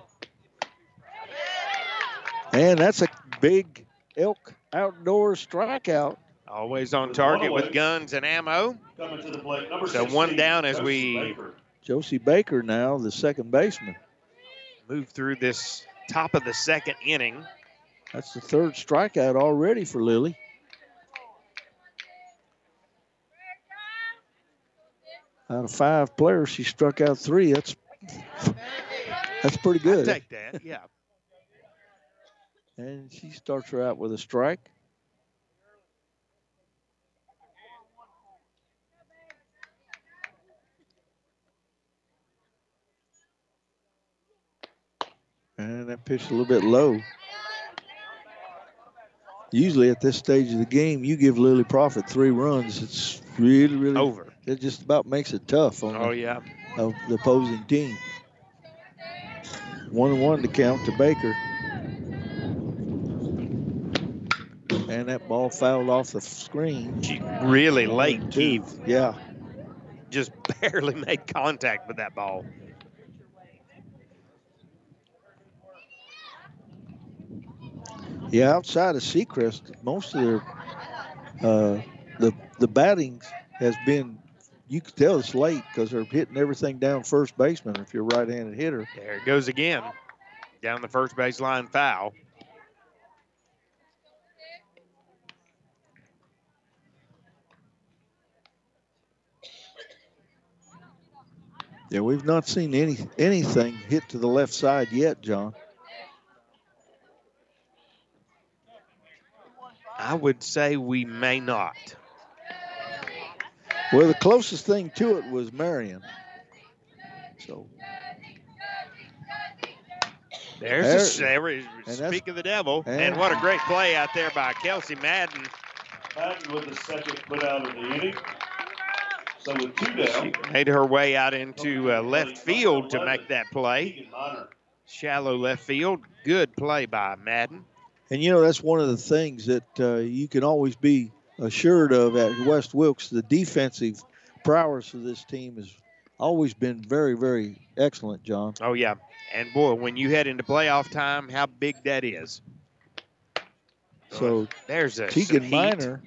S2: And that's a big Elk outdoor strikeout.
S4: Always on target with guns and ammo.
S10: Coming to the plate, number
S4: So one down as we
S2: Josie Baker now, the second baseman.
S4: move through this top of the second inning.
S2: That's the third strikeout already for Lily. Out of five players, she struck out three. That's that's pretty good.
S4: I'll take that, yeah.
S2: And she starts her out with a strike. And that pitch a little bit low. Usually at this stage of the game, you give Lily Profit three runs. It's really, really
S4: over.
S2: It just about makes it tough on
S4: Oh,
S2: the,
S4: yeah.
S2: of the opposing team. One and one to count to Baker. And that ball fouled off the screen.
S4: She really late, Keith.
S2: Yeah.
S4: Just barely made contact with that ball.
S2: Yeah, outside of Secrest, most of their uh, the the batting has been, you can tell it's late because they're hitting everything down first baseman if you're a right-handed hitter.
S4: There it goes again. Down the first baseline foul.
S2: Yeah, we've not seen any anything hit to the left side yet, John.
S4: I would say we may not.
S2: Well, the closest thing to it was Marion. So
S4: there's
S2: there,
S4: a, there, speak of the devil. And, and what a great play out there by Kelsey Madden.
S10: Madden with the second put out of the inning. So with two down.
S4: She made her way out into uh, left field to make that play. Shallow left field. Good play by Madden.
S2: And, you know, that's one of the things that uh, you can always be assured of at West Wilkes. The defensive prowess of this team has always been very, very excellent, John.
S4: Oh, yeah. And, boy, when you head into playoff time, how big that is.
S2: So
S4: there's a
S2: Tegan Miner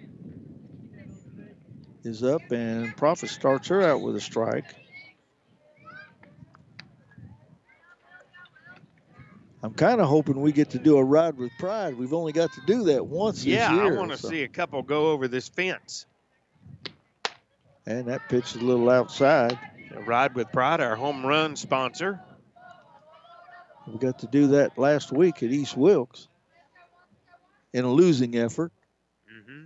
S2: is up, and Profit starts her out with a strike. I'm kind of hoping we get to do a ride with pride. We've only got to do that once
S4: yeah,
S2: this year.
S4: I want to
S2: so.
S4: see a couple go over this fence.
S2: And that pitch is a little outside.
S4: A Ride with Pride, our home run sponsor.
S2: We got to do that last week at East Wilkes in a losing effort.
S4: Mm-hmm.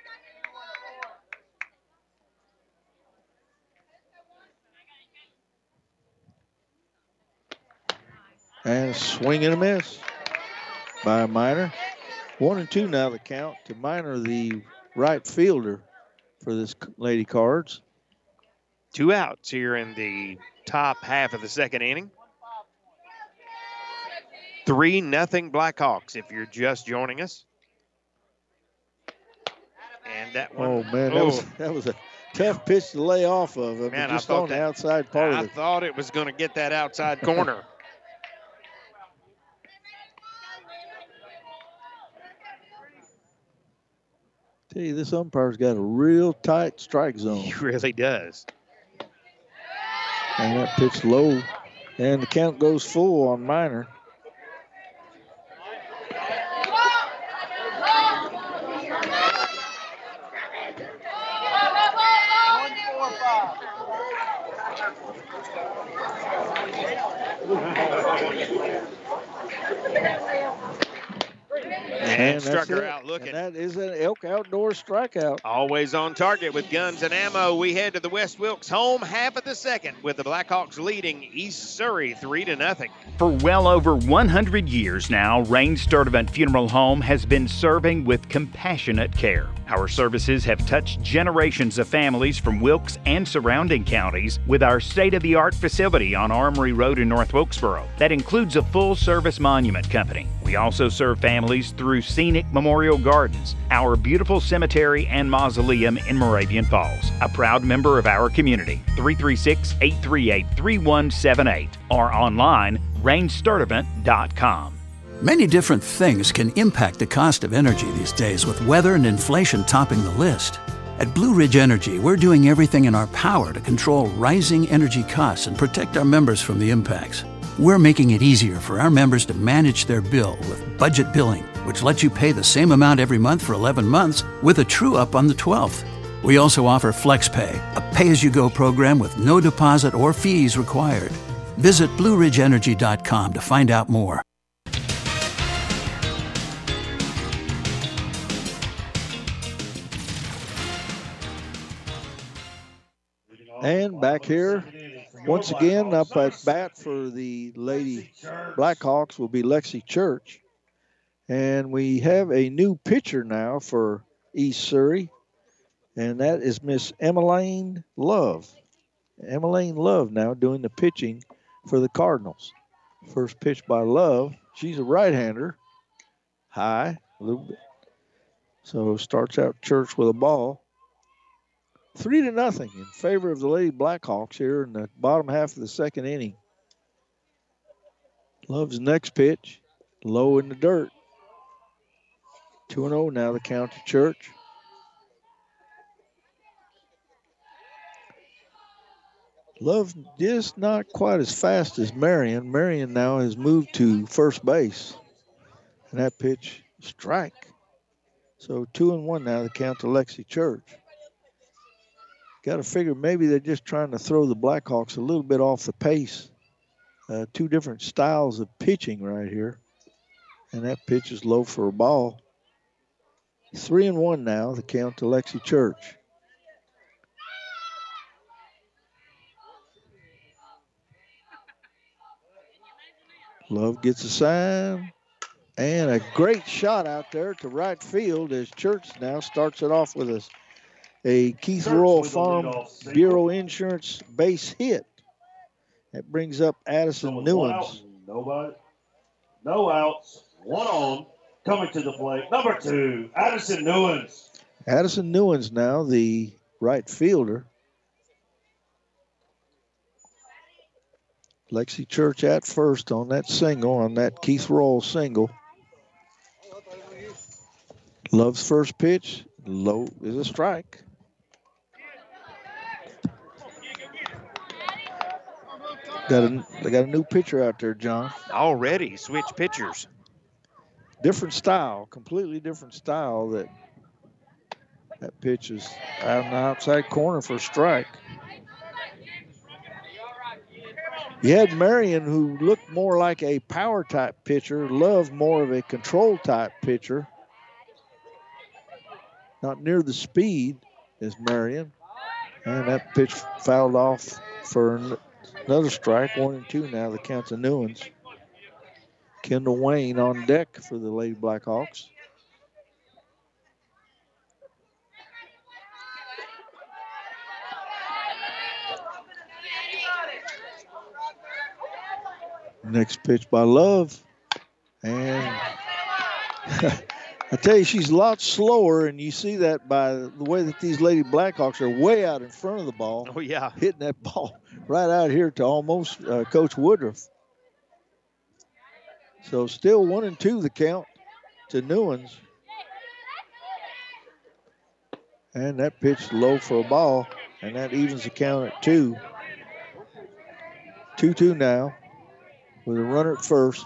S2: And a swing and a miss by Miner. One and two now the count to Miner, the right fielder for this Lady Cards.
S4: Two outs here in the top half of the second inning. Three nothing Blackhawks if you're just joining us. And that one.
S2: Oh man, that
S4: oh.
S2: was that was a tough pitch to lay off of. I mean,
S4: Man,
S2: just
S4: I
S2: on
S4: that,
S2: the outside part
S4: I
S2: of it.
S4: I thought it was going to get that outside corner.
S2: Tell you, this umpire's got a real tight strike zone.
S4: He really does.
S2: And that pitch low, and the count goes full on Miner.
S4: And,
S2: And
S4: struck
S2: that's
S4: her
S2: it.
S4: out looking.
S2: And that is an Elk Outdoor strikeout.
S4: Always on target with guns and ammo. We head to the West Wilkes home half of the second with the Blackhawks leading East Surrey three to nothing.
S5: For well over one hundred years now, Rain Sturdivant Funeral Home has been serving with compassionate care. Our services have touched generations of families from Wilkes and surrounding counties with our state-of-the-art facility on Armory Road in North Wilkesboro. That includes a full-service monument company. We also serve families through Scenic Memorial Gardens, our beautiful cemetery and mausoleum in Moravian Falls. A proud member of our community. three three six, eight three eight, three one seven eight or online, rain sturdivant dot com.
S12: Many different things can impact the cost of energy these days, with weather and inflation topping the list. At Blue Ridge Energy, we're doing everything in our power to control rising energy costs and protect our members from the impacts. We're making it easier for our members to manage their bill with budget billing, which lets you pay the same amount every month for eleven months with a true-up on the twelfth. We also offer FlexPay, a pay-as-you-go program with no deposit or fees required. Visit blue ridge energy dot com to find out more.
S2: And back here, once again, up at bat for the Lady Blackhawks will be Lexi Church. And we have a new pitcher now for East Surrey, and that is Miss Emmeline Love. Emmeline Love now doing the pitching for the Cardinals. First pitch by Love. She's a right-hander. High, a little bit. So starts out Church with a ball. Three to nothing in favor of the Lady Blackhawks here in the bottom half of the second inning. Love's next pitch, low in the dirt. two and oh now the count to Church. Love just not quite as fast as Marion. Marion now has moved to first base. And that pitch, strike. So two and one now the count to Lexi Church. Got to figure maybe they're just trying to throw the Blackhawks a little bit off the pace. Uh, two different styles of pitching right here. And that pitch is low for a ball. Three and one now, the count to Lexi Church. Love gets a sign. And a great shot out there to right field as Church now starts it off with us. A Keith Royal Farm Bureau Insurance base hit. That brings up Addison Newens.
S10: Nobody. No outs. One on. Coming to the plate. Number two, Addison Newens.
S2: Addison Newens now the right fielder. Lexi Church at first on that single, on that Keith Royal single. Love's first pitch. Low is a strike. Got a, they got a new pitcher out there, John.
S4: Already switch pitchers.
S2: Different style, completely different style. That that pitch is out in the outside corner for a strike. You had Marion, who looked more like a power type pitcher. Love more of a control type pitcher. Not near the speed as Marion. And that pitch fouled off for another strike. One and two now, the count to Newens. Kendall Wayne on deck for the Lady Blackhawks. Next pitch by Love. And I tell you, she's a lot slower, and you see that by the way that these Lady Blackhawks are way out in front of the ball.
S4: Oh, yeah.
S2: Hitting that ball right out here to almost uh, Coach Woodruff. So still one and two the count to Newens. And that pitch low for a ball, and that evens the count at two. two two now with a runner at first.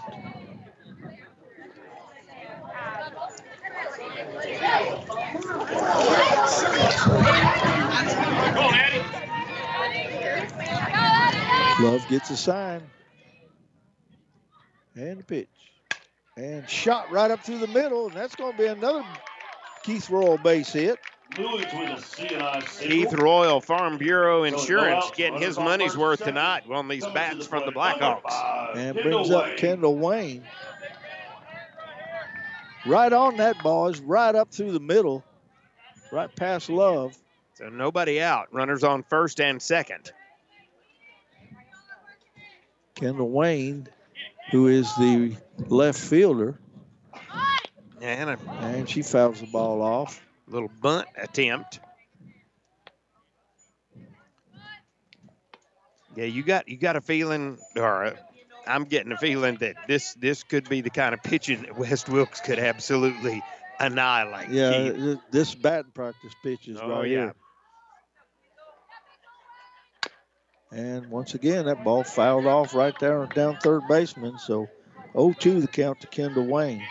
S2: Love gets a sign. And the pitch. And shot right up through the middle, and that's going to be another Keith Royal base hit.
S4: Keith Royal, Farm Bureau Insurance, getting his money's worth tonight on these bats from the Blackhawks.
S2: And brings up Kendall Wayne. Right on that ball, is right up through the middle, right past Love.
S4: So nobody out. Runners on first and second.
S2: Kendall Wayne, who is the left fielder.
S4: And, a,
S2: and she fouls the ball off.
S4: Little bunt attempt. Yeah, you got you got a feeling, or a, I'm getting a feeling that this this could be the kind of pitching that West Wilkes could absolutely annihilate.
S2: Yeah, Keith. This batting practice pitch is
S4: oh,
S2: right
S4: yeah.
S2: here. And once again, that ball fouled off right there down third baseman. So oh two the count to Kendall Wayne.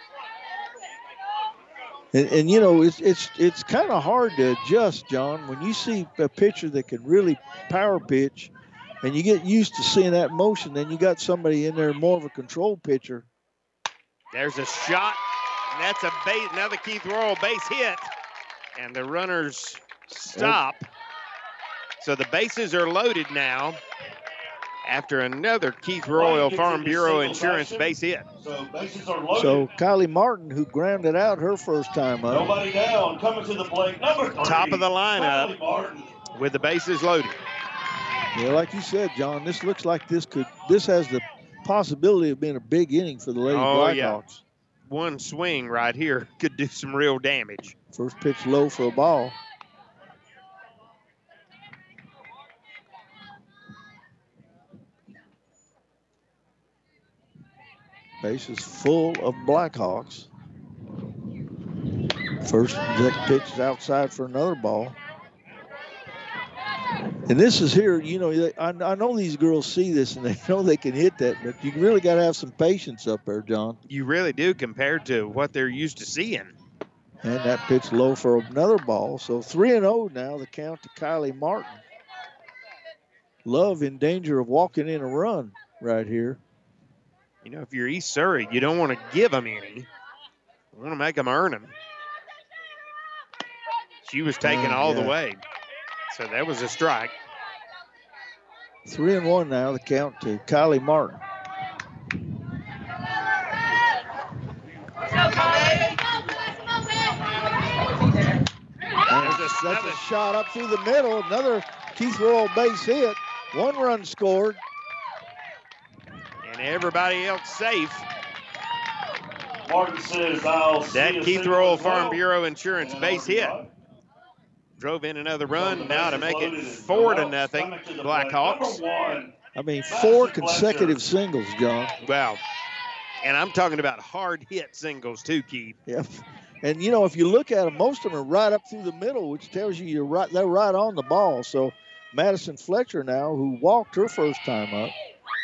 S2: And, and you know, it's it's it's kind of hard to adjust, John, when you see a pitcher that can really power pitch and you get used to seeing that motion, then you got somebody in there more of a control pitcher.
S4: There's a shot, and that's a base, another Keith Royal base hit, and the runners stop. Yep. So the bases are loaded now after another Keith Royal Farm Bureau Insurance base hit.
S10: So bases are loaded.
S2: So Kylie Martin, who grounded out her first time up.
S10: Nobody down, coming to the plate, number three.
S4: Top of the lineup with the bases loaded.
S2: Yeah, like you said, John, this looks like this could, this has the possibility of being a big inning for the Lady
S4: oh,
S2: Blackhawks.
S4: Yeah. One swing right here could do some real damage.
S2: First pitch low for a ball. Base is full of Blackhawks. First pitch is outside for another ball. And this is here, you know, I, I know these girls see this and they know they can hit that, but you really got to have some patience up there, John.
S4: You really do compared to what they're used to seeing.
S2: And that pitch low for another ball. So three and oh now, the count to Kylie Martin. Love in danger of walking in a run right here.
S4: You know, if you're East Surrey, you don't want to give them any. You want to make them earn them. She was taken
S2: uh,
S4: all
S2: yeah.
S4: the way. So that was a strike.
S2: Three and one now, the count to Kylie Martin. And that's a shot up through the middle. Another Keith Royal base hit. One run scored.
S4: And everybody else safe.
S10: Martin says, I'll
S4: that Keith Royal Farm Bureau Insurance base hit. Drove in another run now to make it four to nothing. Blackhawks.
S2: I mean, four consecutive singles, John.
S4: Wow. And I'm talking about hard hit singles too, Keith.
S2: Yep. And you know, if you look at them, most of them are right up through the middle, which tells you you're right. They're right on the ball. So Madison Fletcher now, who walked her first time up.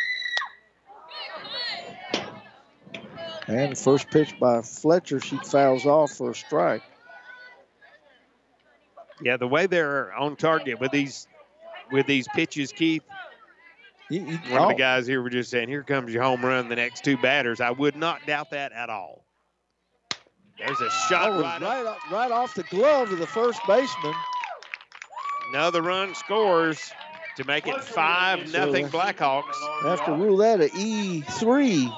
S2: And the first pitch by Fletcher, she fouls off for a strike.
S4: Yeah, the way they're on target with these with these pitches, Keith.
S2: You, you,
S4: one of the guys here were just saying, here comes your home run, the next two batters. I would not doubt that at all. There's a shot
S2: oh,
S4: right,
S2: right, off, right off the glove of the first baseman.
S4: Another run scores to make it five nothing so Blackhawks.
S2: Have to rule that a E three.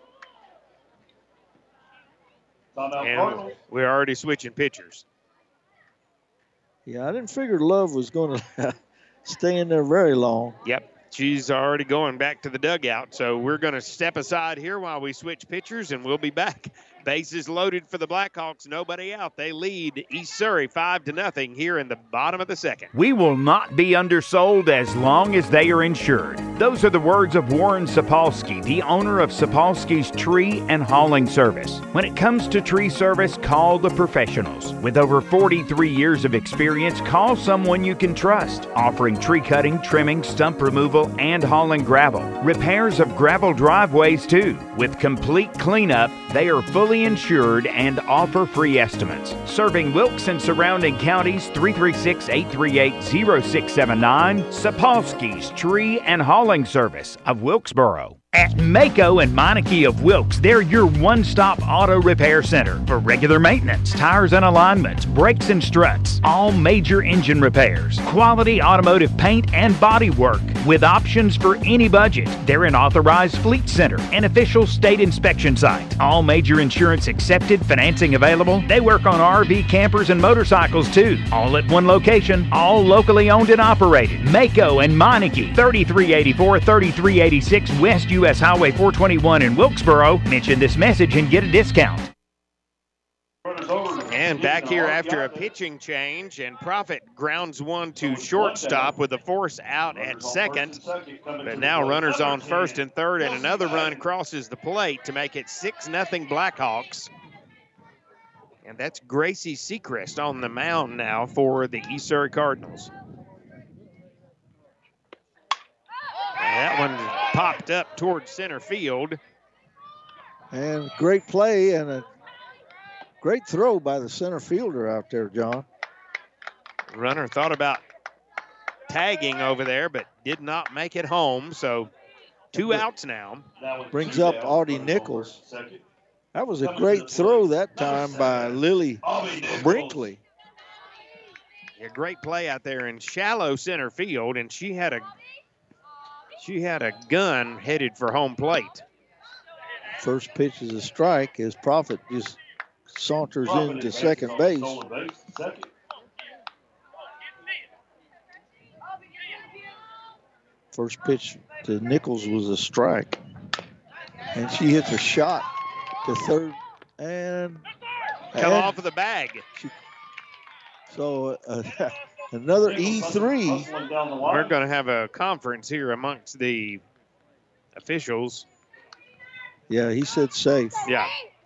S4: And we're already switching pitchers.
S2: Yeah, I didn't figure Love was going to stay in there very long.
S4: Yep, she's already going back to the dugout. So we're going to step aside here while we switch pitchers, and we'll be back. Bases loaded for the Blackhawks. Nobody out. They lead East Surrey five to nothing here in the bottom of the second.
S5: We will not be undersold as long as they are insured. Those are the words of Warren Sapolsky, the owner of Sapolsky's Tree and Hauling Service. When it comes to tree service, call the professionals. With over forty-three years of experience, call someone you can trust. Offering tree cutting, trimming, stump removal, and hauling gravel. Repairs of gravel driveways too. With complete cleanup, they are fully insured and offer free estimates. Serving Wilkes and surrounding counties, three three six, eight three eight, zero six seven nine. Sapolsky's Tree and Hauling hauling service of Wilkesboro. At Mako and Meineke of Wilkes, they're your one-stop auto repair center for regular maintenance, tires and alignments, brakes and struts, all major engine repairs, quality automotive paint and body work with options for any budget. They're an authorized fleet center, an official state inspection site. All major insurance accepted, financing available. They work on R V campers and motorcycles too. All at one location, all locally owned and operated. Mako and Meineke, thirty-three eighty-four, thirty-three eighty-six West U S Highway four twenty-one in Wilkesboro. Mention this message and get a discount.
S4: And back here after a pitching change, and Profit grounds one to shortstop with a force out at second. But now runners on first and third, and another run crosses the plate to make it six nothing Blackhawks. And that's Gracie Sechrist on the mound now for the East Surrey Cardinals. That one popped up towards center field.
S2: And great play and a great throw by the center fielder out there, John.
S4: Runner thought about tagging over there, but did not make it home. So two outs now.
S2: Brings up Audie Nichols. That was a great throw that time by Lily Brinkley.
S4: A great play out there in shallow center field, and she had a she had a gun headed for home plate.
S2: First pitch is a strike as Profit just saunters into second base. First pitch to Nichols was a strike. And she hits a shot to third and
S4: come
S2: and
S4: off of the bag.
S2: She, so uh, another E three.
S4: We're going to have a conference here amongst the officials.
S2: Yeah, he said safe.
S4: Yeah.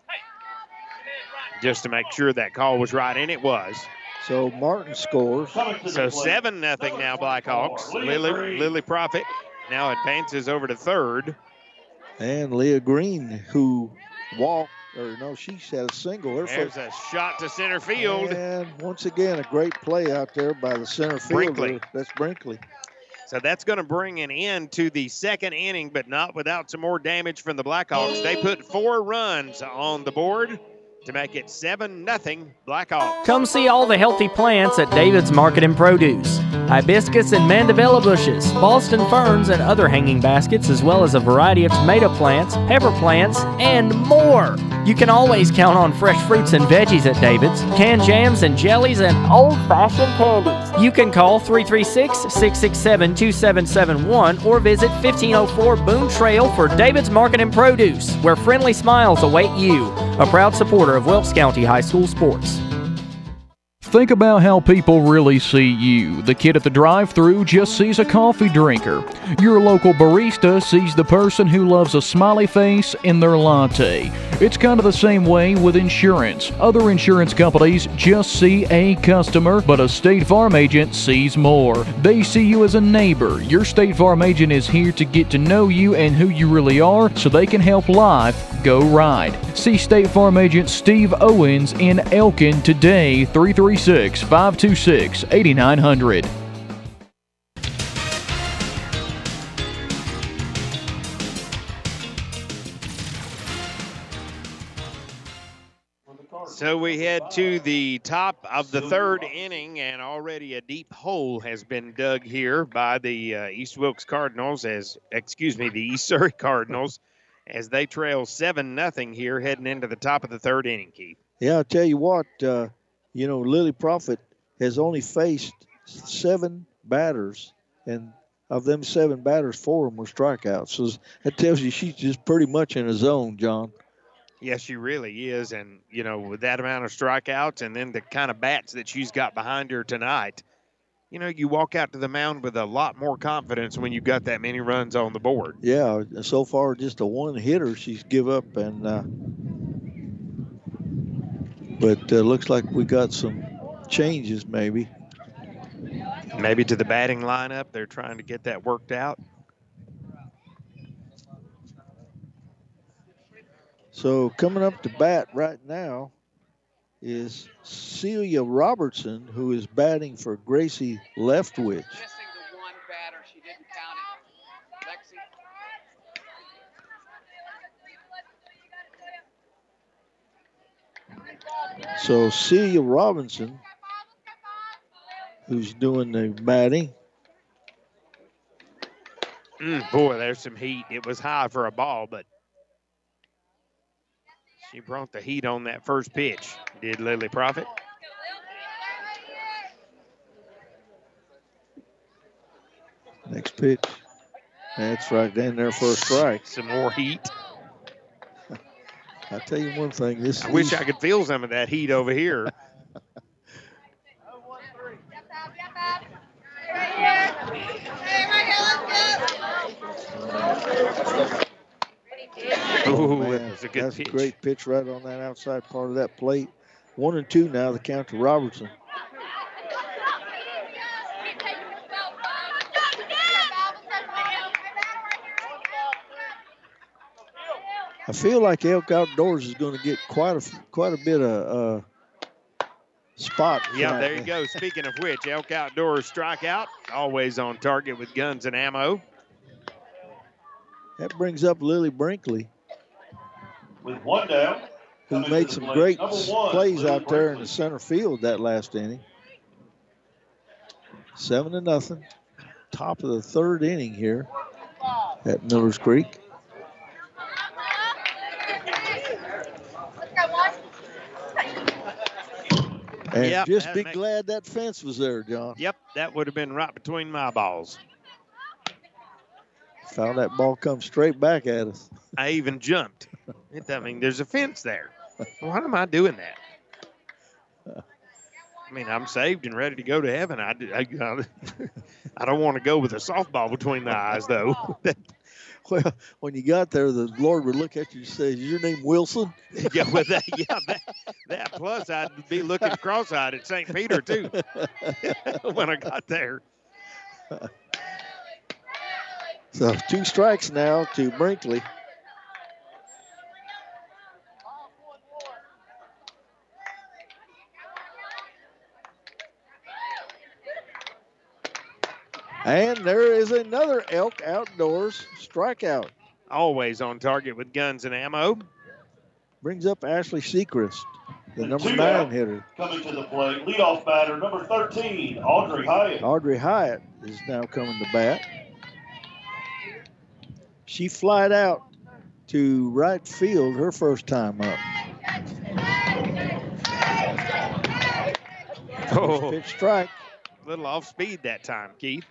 S4: Just to make sure that call was right, and it was.
S2: So Martin scores.
S4: So seven nothing now Blackhawks. Lily, Lily Profit now advances over to third.
S2: And Leah Green, who walked, or no, she had a single. Her
S4: There's
S2: foot.
S4: a shot to center field.
S2: And once again, a great play out there by the center fielder.
S4: Brinkley.
S2: That's Brinkley.
S4: So that's going to bring an end to the second inning, but not without some more damage from the Blackhawks. They put four runs on the board to make it seven nothing Blackhawks.
S7: Come see all the healthy plants at David's Market and Produce. Hibiscus and mandevilla bushes, Boston ferns and other hanging baskets, as well as a variety of tomato plants, pepper plants, and more. You can always count on fresh fruits and veggies at David's, canned jams and jellies, and old-fashioned candies. You can call three three six, six six seven, two seven seven one or visit fifteen oh four Boone Trail for David's Market and Produce, where friendly smiles await you. A proud supporter of Wilkes County High School sports.
S9: Think about how people really see you. The kid at the drive-thru just sees a coffee drinker. Your local barista sees the person who loves a smiley face in their latte. It's kind of the same way with insurance. Other insurance companies just see a customer, but a State Farm agent sees more. They see you as a neighbor. Your State Farm agent is here to get to know you and who you really are so they can help life go right. See State Farm agent Steve Owens in Elkin today, three three six, five two six, eight nine zero zero.
S4: So we head to the top of the third inning, and already a deep hole has been dug here by the uh, East Wilkes Cardinals, as, excuse me, the East Surrey Cardinals, as they trail seven nothing here heading into the top of the third inning, Keith.
S2: Yeah, I'll tell you what, uh, you know, Lily Profit has only faced seven batters, and of them seven batters, four of them were strikeouts. So that tells you she's just pretty much in a zone, John.
S4: Yes, she really is. And, you know, with that amount of strikeouts and then the kind of bats that she's got behind her tonight, you know, you walk out to the mound with a lot more confidence when you've got that many runs on the board.
S2: Yeah, so far just a one hitter she's give up. and uh, But uh, looks like we got some changes maybe.
S4: Maybe to the batting lineup. They're trying to get that worked out.
S2: So coming up to bat right now is Celia Robertson, who is batting for Gracie Leftwich. So Celia Robinson, who's doing the batting.
S4: Mm, boy, there's some heat. It was high for a ball, but she brought the heat on that first pitch. Did Lily Profit?
S2: Next pitch. That's right down there for a strike.
S4: Some more heat.
S2: I'll tell you one thing. This
S4: I wish I could feel some of that heat over here.
S2: Oh,
S4: it was a good
S2: that's
S4: pitch.
S2: a great pitch right on that outside part of that plate. One and two now, the count to Robertson. I feel like Elk Outdoors is going to get quite a quite a bit of uh, spot.
S4: Yeah,
S2: tonight.
S4: there you go. Speaking of which, Elk Outdoors strikeout, always on target with guns and ammo.
S2: That brings up Lily Brinkley,
S10: With one down.
S2: who
S10: coming
S2: made
S10: to the
S2: some
S10: plate,
S2: great
S10: number one,
S2: plays
S10: Lily
S2: out there in
S10: Brinkley.
S2: the center field that last inning. Seven to nothing. Top of the third inning here at Millers Creek. And
S4: Yep,
S2: just
S4: that
S2: be
S4: makes-
S2: glad that fence was there, John.
S4: Yep, that would have been right between my balls.
S2: Found that ball come straight back at us.
S4: I even jumped. It- I mean, there's a fence there. Why am I doing that? I mean, I'm saved and ready to go to heaven. I, I, I don't want to go with a softball between the eyes, though.
S2: Well, when you got there, the Lord would look at you and say, "Is your name Wilson?"
S4: yeah, with that, yeah, that, that plus I'd be looking cross-eyed at Saint Peter, too, when I got there.
S2: So two strikes now to Brinkley. And there is another Elk Outdoors strikeout.
S4: Always on target with guns and ammo.
S2: Brings up Ashley Sechrist, the number
S10: Two
S2: nine
S10: down.
S2: hitter.
S10: Coming to the plate, leadoff batter, number thirteen, Audrey Hyatt.
S2: Audrey Hyatt is now coming to bat. She flied out to right field her first time up.
S4: Oh,
S2: First pitch strike.
S4: a little off speed that time, Keith.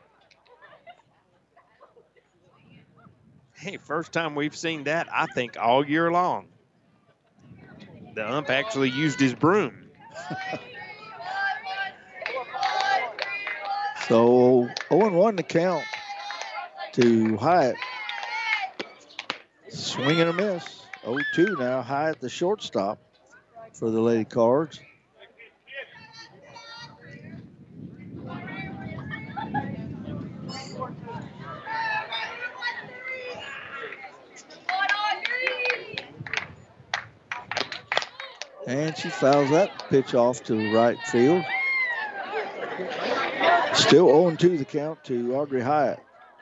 S4: Hey, first time we've seen that, I think, all year long. The ump actually used his broom.
S2: So oh and one to count to Hyatt. Swing and a miss. oh two now. Hyatt the shortstop for the Lady Cards. And she fouls that pitch off to right field. Still oh and two the count to Audrey Hyatt.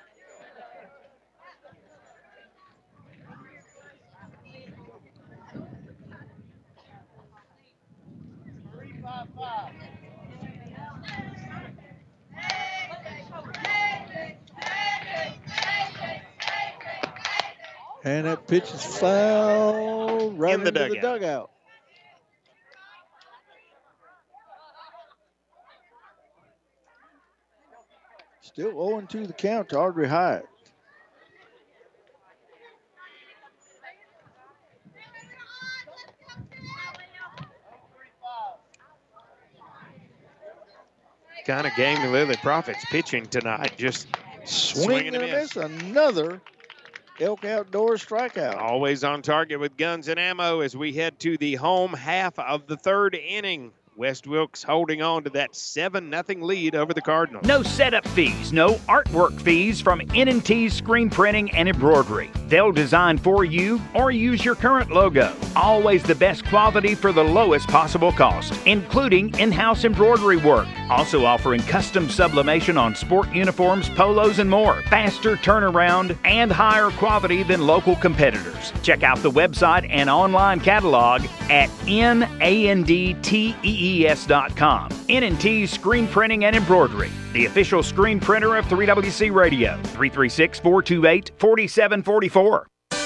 S2: And that pitch is fouled right
S4: In the
S2: into the
S4: dugout.
S2: dugout. Still oh and two the count to Audrey Hyatt.
S4: Kind of game Lily Profits pitching tonight. Just
S2: Swing,
S4: swinging
S2: and
S4: a
S2: a miss. Another Elk Outdoors strikeout.
S4: always on target with guns and ammo as we head to the home half of the third inning. West Wilkes holding on to that seven nothing lead over the Cardinals.
S5: No setup fees, no artwork fees from N and T Screen Printing and Embroidery. They'll design for you or use your current logo. Always the best quality for the lowest possible cost, including in-house embroidery work. Also offering custom sublimation on sport uniforms, polos, and more. Faster turnaround and higher quality than local competitors. Check out the website and online catalog at N A N D T E E S dot com. N and T Screen Printing and Embroidery, the official screen printer of three W C Radio. three three six, four two eight, four seven four four.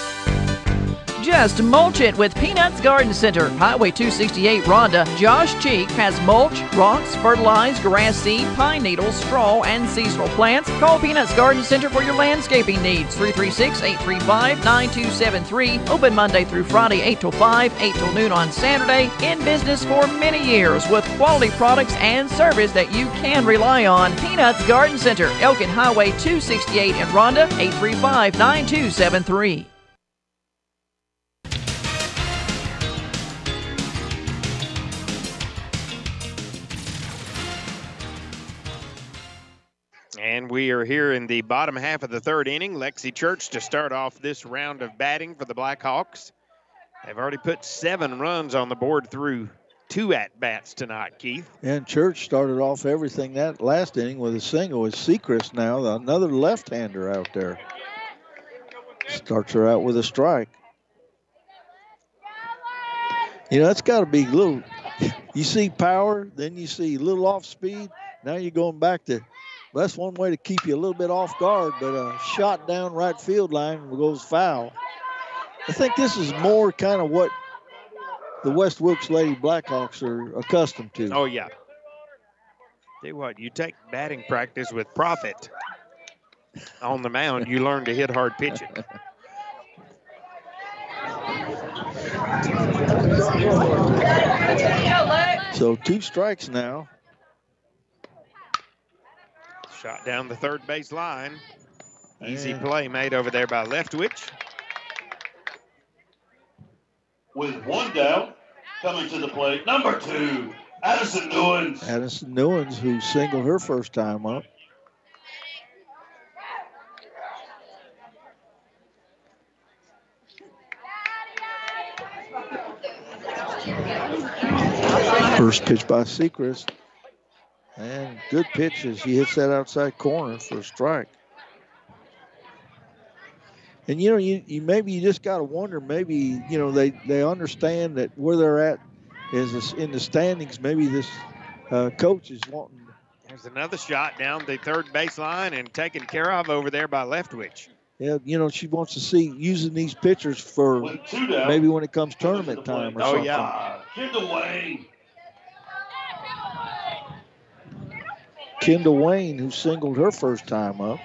S8: Just mulch it with Peanuts Garden Center. Highway two sixty-eight, Rhonda. Josh Cheek has mulch, rocks, fertilized, grass seed, pine needles, straw, and seasonal plants. Call Peanuts Garden Center for your landscaping needs. three three six, eight three five, nine two seven three. Open Monday through Friday, eight till five, eight till noon on Saturday. In business for many years with quality products and service that you can rely on. Peanuts Garden Center, Elkin Highway two sixty-eight in Rhonda, eight three five, nine two seven three.
S4: And we are here in the bottom half of the third inning. Lexi Church to start off this round of batting for the Blackhawks. They've already put seven runs on the board through two at-bats tonight, Keith.
S2: And Church started off everything that last inning with a single. With Sechrist now, another left-hander out there. Starts her out with a strike. You know, that's got to be a little, you see power, then you see a little off speed. Now you're going back to, well, that's one way to keep you a little bit off guard, but a shot down right field line goes foul. I think this is more kind of what the West Wilkes Lady Blackhawks are accustomed to.
S4: Oh, yeah. Tell you what, you take batting practice with Profit on the mound, you learn to hit hard pitching.
S2: So two strikes now.
S4: Shot down the third base line. Easy play made over there by Leftwich.
S10: With one down, coming to the plate, number two, Addison Newens.
S2: Addison Newens, who singled her first time up. First pitch by Sechrist. And good pitch as he hits that outside corner for a strike. And, you know, you, you maybe you just got to wonder, maybe, you know, they, they understand that where they're at is in the standings. Maybe this uh, coach is wanting.
S4: There's another shot down the third baseline and taken care of over there by Leftwich.
S2: Yeah, you know, she wants to see using these pitchers for maybe when it comes tournament time or
S4: oh,
S2: something.
S4: yeah.
S10: Kendall Wayne.
S2: Kendall Wayne, who singled her first time up.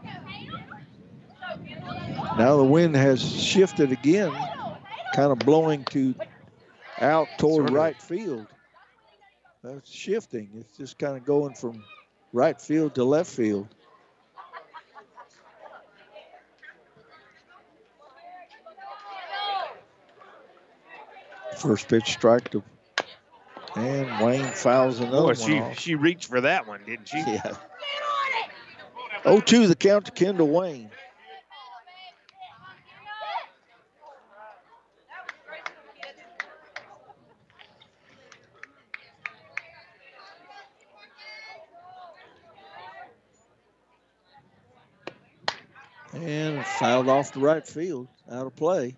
S2: Now the wind has shifted again, kind of blowing to out toward right field. That's shifting. It's just kind of going from right field to left field. First pitch strike to, and Wayne fouls another
S4: Boy,
S2: one
S4: she,
S2: off.
S4: she reached for that one, didn't she?
S2: Yeah. oh two the count to Kendall Wayne. And fouled off the right field, out of play.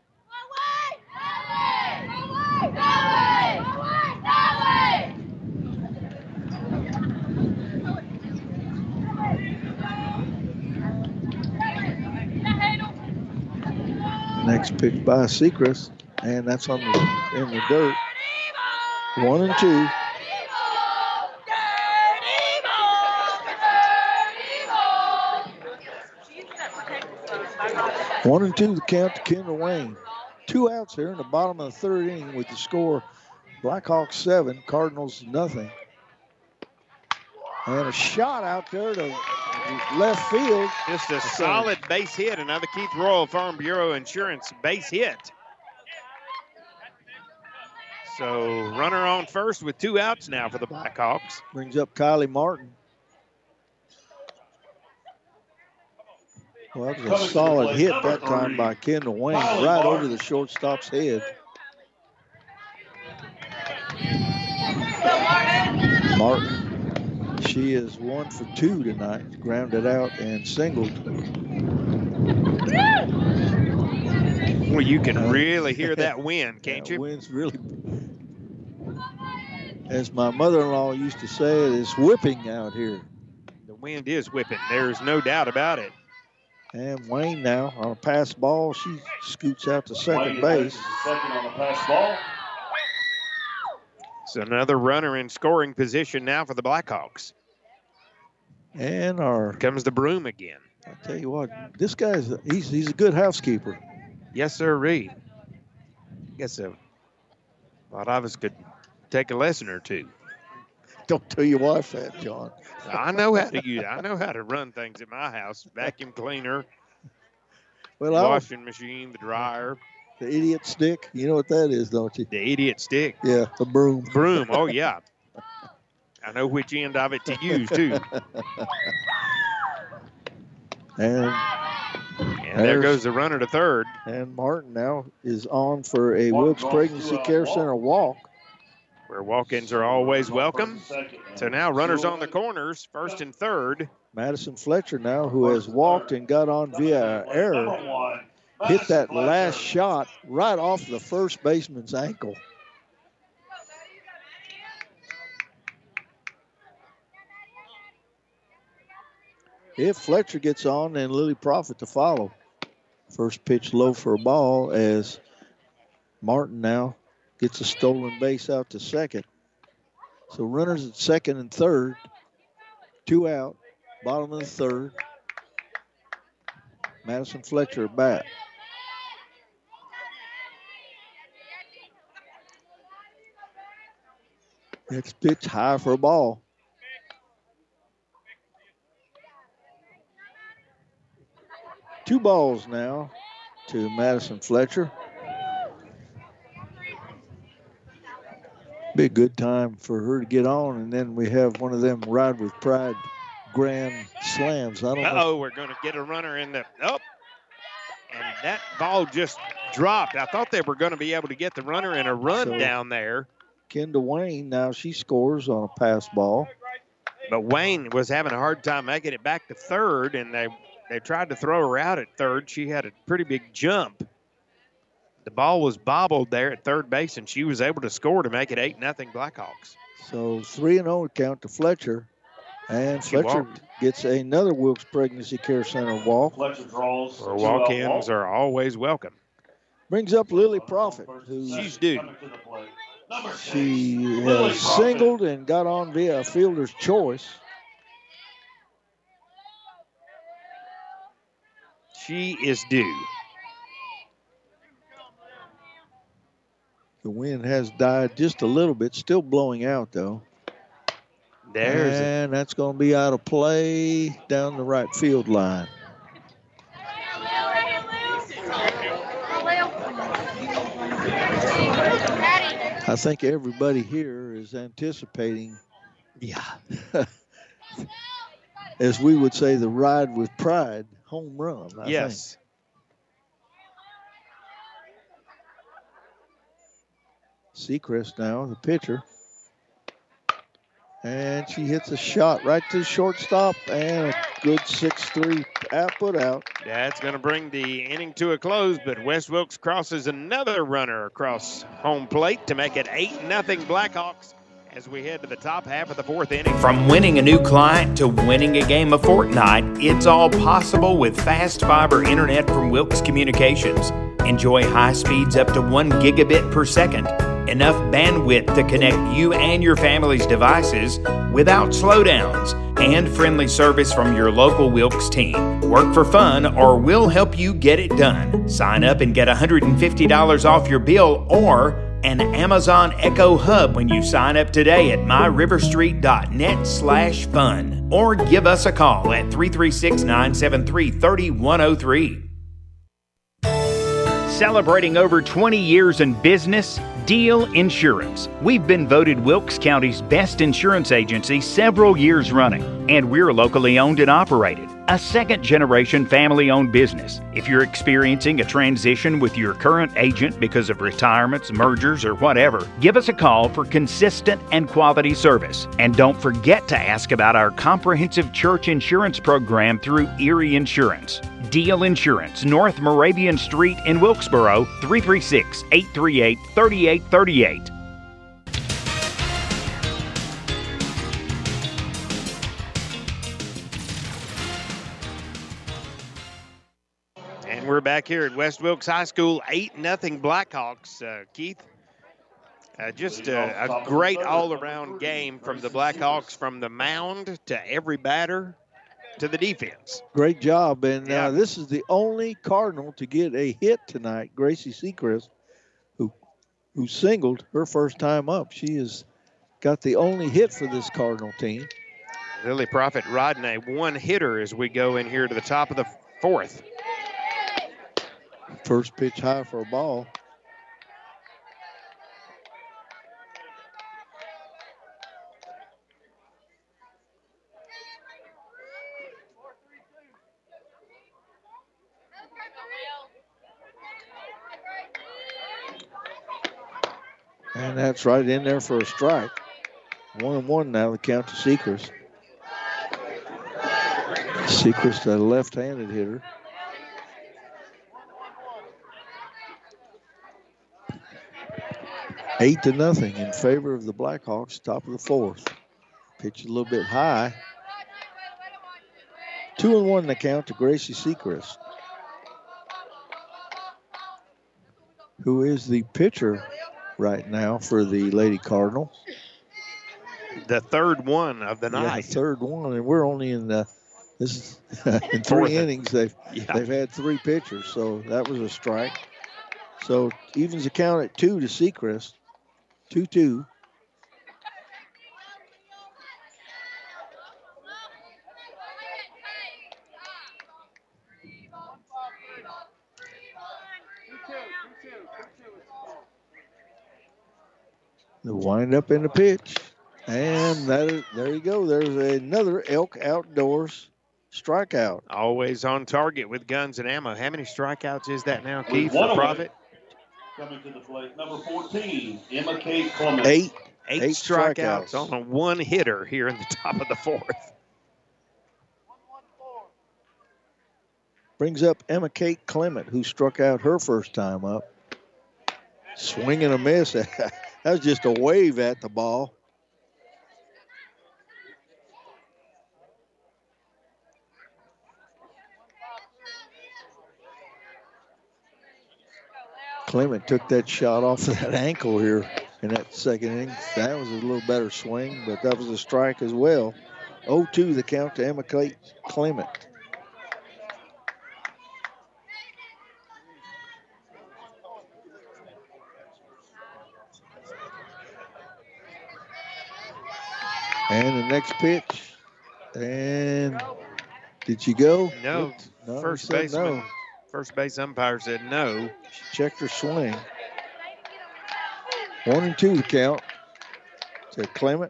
S2: Next pitch by Sechrist, and that's on the in the dirt. One and two. One and two the count to Kendall Wayne. Two outs here in the bottom of the third inning with the score Blackhawks seven, Cardinals nothing. And a shot out there to left field.
S4: Just a solid base hit. Another Keith Royal Farm Bureau Insurance base hit. So runner on first with two outs now for the Blackhawks.
S2: Brings up Kylie Martin. Well, that was a solid hit that time by Kendall Wayne, right over the shortstop's head. Martin, she is one for two tonight, grounded out and singled.
S4: Well, you can really hear that wind, can't you?
S2: The wind's really, as my mother-in-law used to say, it is whipping out here.
S4: The wind is whipping. There's no doubt about it.
S2: And Wayne now on a pass ball. She scoots out to second base.
S10: Second on the pass ball.
S4: So another runner in scoring position now for the Blackhawks.
S2: And our
S4: comes the Broom again.
S2: I tell you what, this guy's he's he's a good housekeeper.
S4: Yes, sir, Reed. Guess a lot of us could take a lesson or two.
S2: Don't tell your wife that, John.
S4: I know how to use. I know how to run things at my house: vacuum cleaner,
S2: well,
S4: washing machine, the dryer.
S2: The idiot stick. You know what that is, don't you?
S4: The idiot stick.
S2: Yeah, the broom.
S4: Broom. Oh yeah. I know which end of it to use too.
S2: And,
S4: and there goes the runner to third.
S2: And Martin now is on for a Wilkes Pregnancy Care Center walk.
S4: Where walk-ins are always welcome. So now runners on the corners, first and third.
S2: Madison Fletcher now, who has walked and got on via error, hit that last shot right off the first baseman's ankle. If Fletcher gets on, then Lily Profit to follow. First pitch low for a ball as Martin now gets a stolen base out to second. So runners at second and third. Two out, bottom of the third. Madison Fletcher at bat. Next pitch high for a ball. Two balls now to Madison Fletcher. Be a good time for her to get on, and then we have one of them Ride with Pride grand slams. I don't
S4: Uh-oh,
S2: know.
S4: we're going to get a runner in the up. And that ball just dropped. I thought they were going to be able to get the runner in a run
S2: So,
S4: down there.
S2: Kendall Wayne, now she scores on a pass ball.
S4: But Wayne was having a hard time making it back to third, and they, they tried to throw her out at third. She had a pretty big jump. The ball was bobbled there at third base, and she was able to score to make it eight nothing Blackhawks.
S2: So three and oh count to Fletcher. And
S4: She
S2: Fletcher
S4: walked.
S2: gets another Wilkes Pregnancy Care Center walk.
S10: Fletcher draws.
S4: Or walk-ins are always welcome.
S2: Brings up Lily Profit, who
S4: She's due.
S2: she has singled and got on via a fielder's choice.
S4: She is due.
S2: The wind has died just a little bit, still blowing out though.
S4: There's it.
S2: and that's going to be out of play down the right field line. I think everybody here is anticipating,
S4: yeah,
S2: as we would say, the Ride with Pride home run. I
S4: yes.
S2: think. Sechrist now, the pitcher. And she hits a shot right to the shortstop, and a good six three output out.
S4: That's going to bring the inning to a close, but West Wilkes crosses another runner across home plate to make it eight nothing Blackhawks as we head to the top half of the fourth inning.
S5: From winning a new client to winning a game of Fortnite, it's all possible with fast fiber internet from Wilkes Communications. Enjoy high speeds up to one gigabit per second. Enough bandwidth to connect you and your family's devices without slowdowns, and friendly service from your local Wilkes team. Work for fun, or we'll help you get it done. Sign up and get one hundred fifty dollars off your bill or an Amazon Echo Hub when you sign up today at my river street dot net slash fun. Or give us a call at three three six, nine seven three, three one zero three. Celebrating over twenty years in business, Deal Insurance. We've been voted Wilkes County's best insurance agency several years running, and we're locally owned and operated. A second-generation family-owned business. If you're experiencing a transition with your current agent because of retirements, mergers, or whatever, give us a call for consistent and quality service. And don't forget to ask about our comprehensive church insurance program through Erie Insurance. Deal Insurance, North Moravian Street in Wilkesboro, three three six, eight three eight, three eight three eight.
S4: And we're back here at West Wilkes High School, eight nothing Blackhawks, uh, Keith. Uh, just a, a great all-around game from the Blackhawks, from the mound to every batter to the defense.
S2: Great job. And
S4: yeah.
S2: uh, this is the only Cardinal to get a hit tonight, Gracie Sechrist, who who singled her first time up. She has got the only hit for this Cardinal team.
S4: Lily Prophet riding a one-hitter as we go in here to the top of the fourth.
S2: First pitch high for a ball. And that's right in there for a strike. One and one now, the count to Sechrist. Sechrist, a left-handed hitter. Eight to nothing in favor of the Blackhawks, top of the fourth. Pitch a little bit high. Two and one the count to Gracie Sechrist, who is the pitcher right now for the Lady Cardinals.
S4: The third one of the
S2: Yeah,
S4: night.
S2: the third one, and we're only in the this is in three innings. They've
S4: yeah.
S2: they've had three pitchers, so that was a strike. So evens the count at two to Sechrist. Two two. The wind up in the pitch. And that is, there you go. There's another Elk Outdoors strikeout.
S4: Always on target with guns and ammo. How many strikeouts is that now, Keith,
S10: One
S4: for
S10: away.
S4: Profit?
S10: Coming to the plate, number fourteen, Emma Kate Clement.
S2: Eight.
S4: Eight,
S2: Eight
S4: strikeouts,
S2: strikeouts.
S4: on a one hitter here in the top of the fourth.
S2: Brings up Emma Kate Clement, who struck out her first time up. Swing and a miss. That was just a wave at the ball. Clement took that shot off of that ankle here in that second inning. That was a little better swing, but that was a strike as well. oh two the count to Emma Kate Clement. And the next pitch. And did she go?
S4: No.
S2: No,
S4: First
S2: he said
S4: baseman.
S2: no.
S4: First base umpire said no.
S2: She checked her swing. One and two the count to Clement.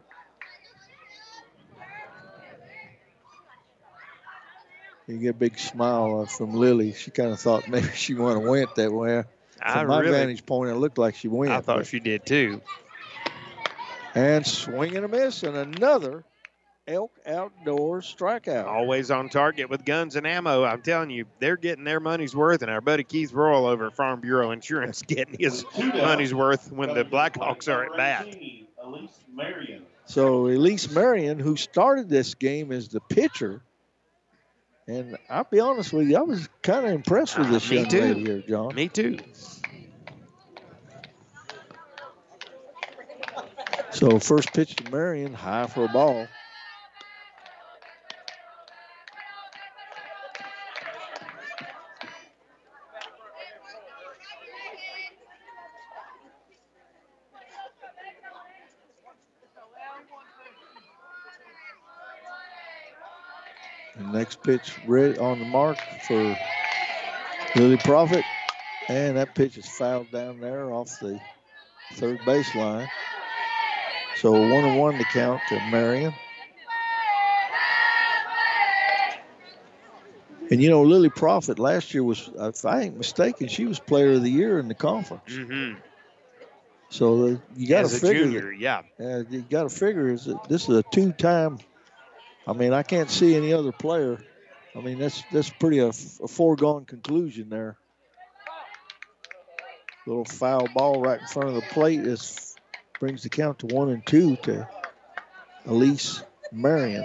S2: You get a big smile from Lily. She kind of thought maybe she wouldn't have went that way. From
S4: I
S2: my
S4: really-
S2: vantage point, it looked like she went.
S4: I thought
S2: but-
S4: she did too.
S2: And swing and a miss, and another Elk Outdoors strikeout.
S4: Always on target with guns and ammo. I'm telling you, they're getting their money's worth, and our buddy Keith Royal over at Farm Bureau Insurance getting his money's worth when the Blackhawks are at bat.
S10: Elise Marion.
S2: So Elise Marion, who started this game as the pitcher, and I'll be honest with you, I was kind of impressed with this
S4: Uh, me
S2: young
S4: too.
S2: lady here, John.
S4: Me too.
S2: So first pitch to Marion, high for a ball. The next pitch ready on the mark for Lily Prophet. And that pitch is fouled down there off the third baseline. So a one and one to count to Marion. And you know, Lily Profit last year was, if I ain't mistaken, she was player of the year in the conference.
S4: Mm-hmm.
S2: So the, you got to
S4: As a
S2: figure
S4: junior,
S2: that,
S4: yeah.
S2: uh, you got to figure is that this is a two-time. I mean, I can't see any other player. I mean, that's that's pretty a, a foregone conclusion there. Little foul ball right in front of the plate is brings the count to one and two to Elise Marion.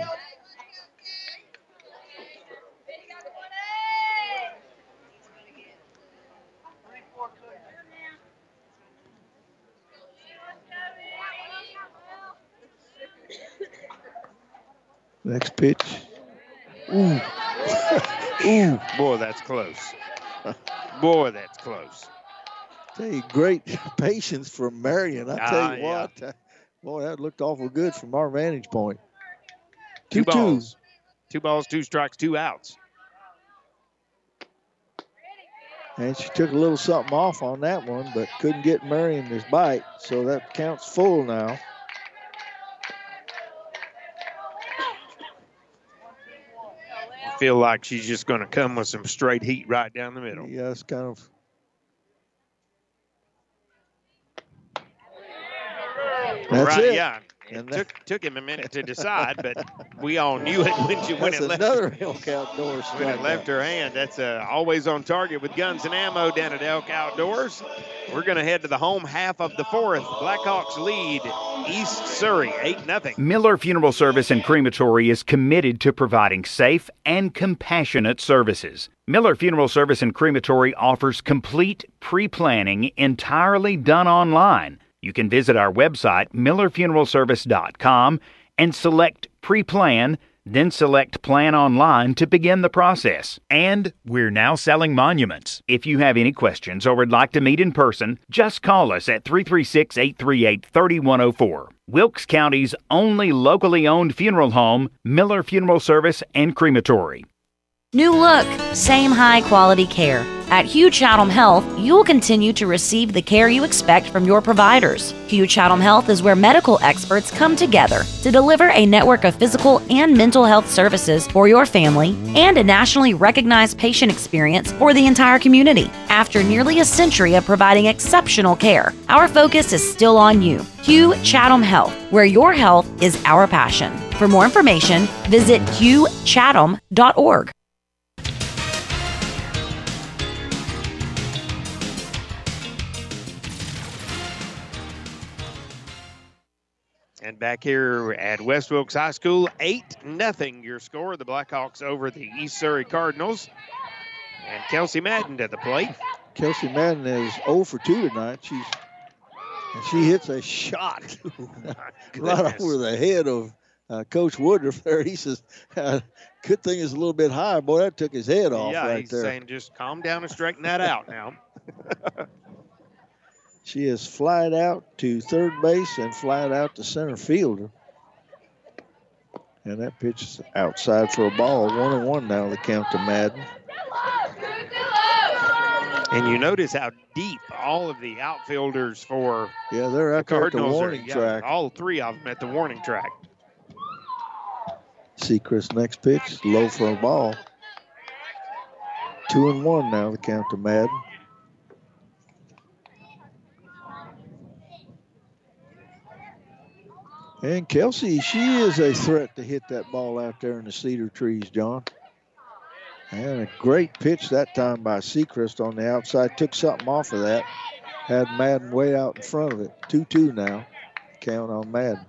S2: Next pitch. Ooh. Ooh.
S4: Boy, that's close. Boy, that's close.
S2: Tell you, great patience from Marion. I tell
S4: Ah,
S2: you
S4: yeah.
S2: what, uh, boy, that looked awful good from our vantage point.
S4: Two
S2: Two,
S4: balls. Two balls, two strikes, two outs.
S2: And she took a little something off on that one, but couldn't get Marion his bite, so that counts full now.
S4: Feel like she's just going to come with some straight heat right down the middle.
S2: Yeah, it's kind of. That's
S4: right,
S2: it.
S4: yeah. It
S2: And
S4: took took him a minute to decide, but we all knew it when she when
S2: That's
S4: it left.
S2: another Elk Outdoors
S4: When it
S2: strikeout.
S4: left her hand. That's uh, always on target with guns and ammo down at Elk Outdoors. We're going to head to the home half of the fourth. Blackhawks lead East Surrey eight nothing.
S5: Miller Funeral Service and Crematory is committed to providing safe and compassionate services. Miller Funeral Service and Crematory offers complete pre-planning entirely done online. You can visit our website, miller funeral service dot com, and select Pre-Plan, then select Plan Online to begin the process. And we're now selling monuments. If you have any questions or would like to meet in person, just call us at three three six, eight three eight, three one zero four. Wilkes County's only locally owned funeral home, Miller Funeral Service and Crematory.
S13: New look, same high quality care. At Hugh Chatham Health, you'll continue to receive the care you expect from your providers. Hugh Chatham Health is where medical experts come together to deliver a network of physical and mental health services for your family and a nationally recognized patient experience for the entire community. After nearly a century of providing exceptional care, our focus is still on you. Hugh Chatham Health, where your health is our passion. For more information, visit hugh chatham dot org.
S4: And back here at West Wilkes High School, eight nothing your score. The Blackhawks over the East Surrey Cardinals. And Kelsey Madden at the plate.
S2: Kelsey Madden is zero for two tonight. She's and she hits a shot right over the head of uh, Coach Woodruff there. He says, uh, good thing it's a little bit high. Boy, that took his head off
S4: yeah,
S2: right
S4: he's
S2: there.
S4: saying just calm down and straighten that out now.
S2: She is flied out to third base and flied out to center fielder. And that pitch is outside for a ball. One and one now, the count to Madden.
S4: And you notice how deep all of the outfielders for
S2: Yeah, they're out
S4: the
S2: there at the
S4: Cardinals
S2: warning
S4: are, yeah,
S2: track.
S4: all three of them at the warning track.
S2: Sechrist next pitch, low for a ball. Two and one now, the count to Madden. And Kelsey, she is a threat to hit that ball out there in the cedar trees, John. And a great pitch that time by Sechrist on the outside. Took something off of that. Had Madden way out in front of it. two two now. Count on Madden.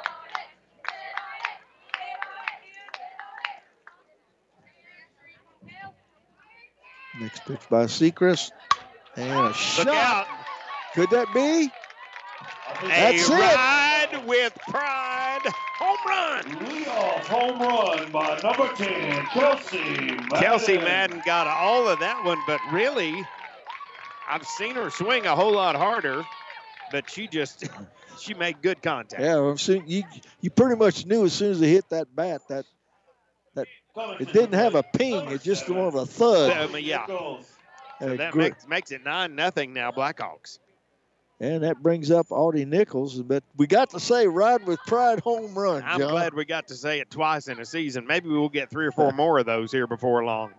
S2: Next pitch by Sechrist. And a shot.
S4: out.
S2: Could that be? That's
S4: a
S2: it.
S4: ride with pride. Home run.
S10: Leadoff home run by number ten, Kelsey Madden.
S4: Kelsey Madden got all of that one, but really, I've seen her swing a whole lot harder, but she just, she made good contact.
S2: Yeah, well, soon, you you pretty much knew as soon as they hit that bat that that it didn't have a ping, it just more of a thud.
S4: Um, yeah. So that makes, makes it nine nothing now, Blackhawks.
S2: And that brings up Audie Nichols. But we got to say Ride with Pride home run,
S4: I'm
S2: John.
S4: glad we got to say it twice in a season. Maybe we'll get three or four more of those here before long.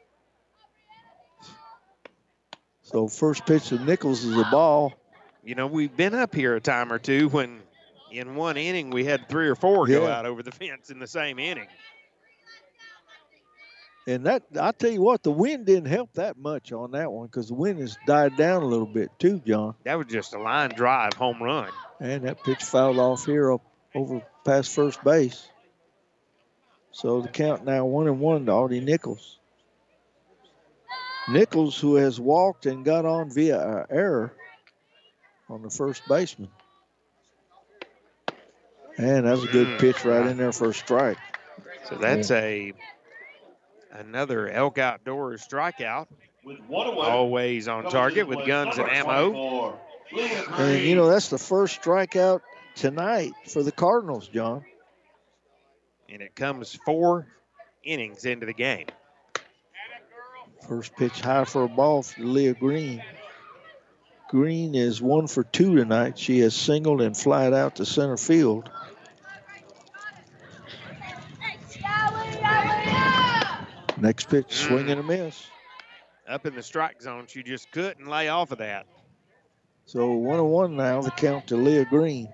S2: So first pitch of Nichols is a ball.
S4: You know, we've been up here a time or two when in one inning we had three or four go
S2: Yeah.
S4: out over the fence in the same inning.
S2: And that, I tell you what, the wind didn't help that much on that one because the wind has died down a little bit too, John.
S4: That was just a line drive home run.
S2: And that pitch fouled off here up over past first base. So the count now one and one to Audie Nichols. Nichols, who has walked and got on via uh, error on the first baseman. And that was a good pitch right in there for a strike.
S4: So that's a another Elk Outdoors strikeout.
S10: With one away.
S4: Always on target with guns and ammo.
S2: And, you know, that's the first strikeout tonight for the Cardinals, John.
S4: And it comes four innings into the game.
S2: First pitch high for a ball for Leah Green. Green is one for two tonight. She has singled and flied out to center field. Next pitch, swing and a miss.
S4: Up in the strike zone, she just couldn't lay off of that.
S2: So one and one now, the count to Leah Green.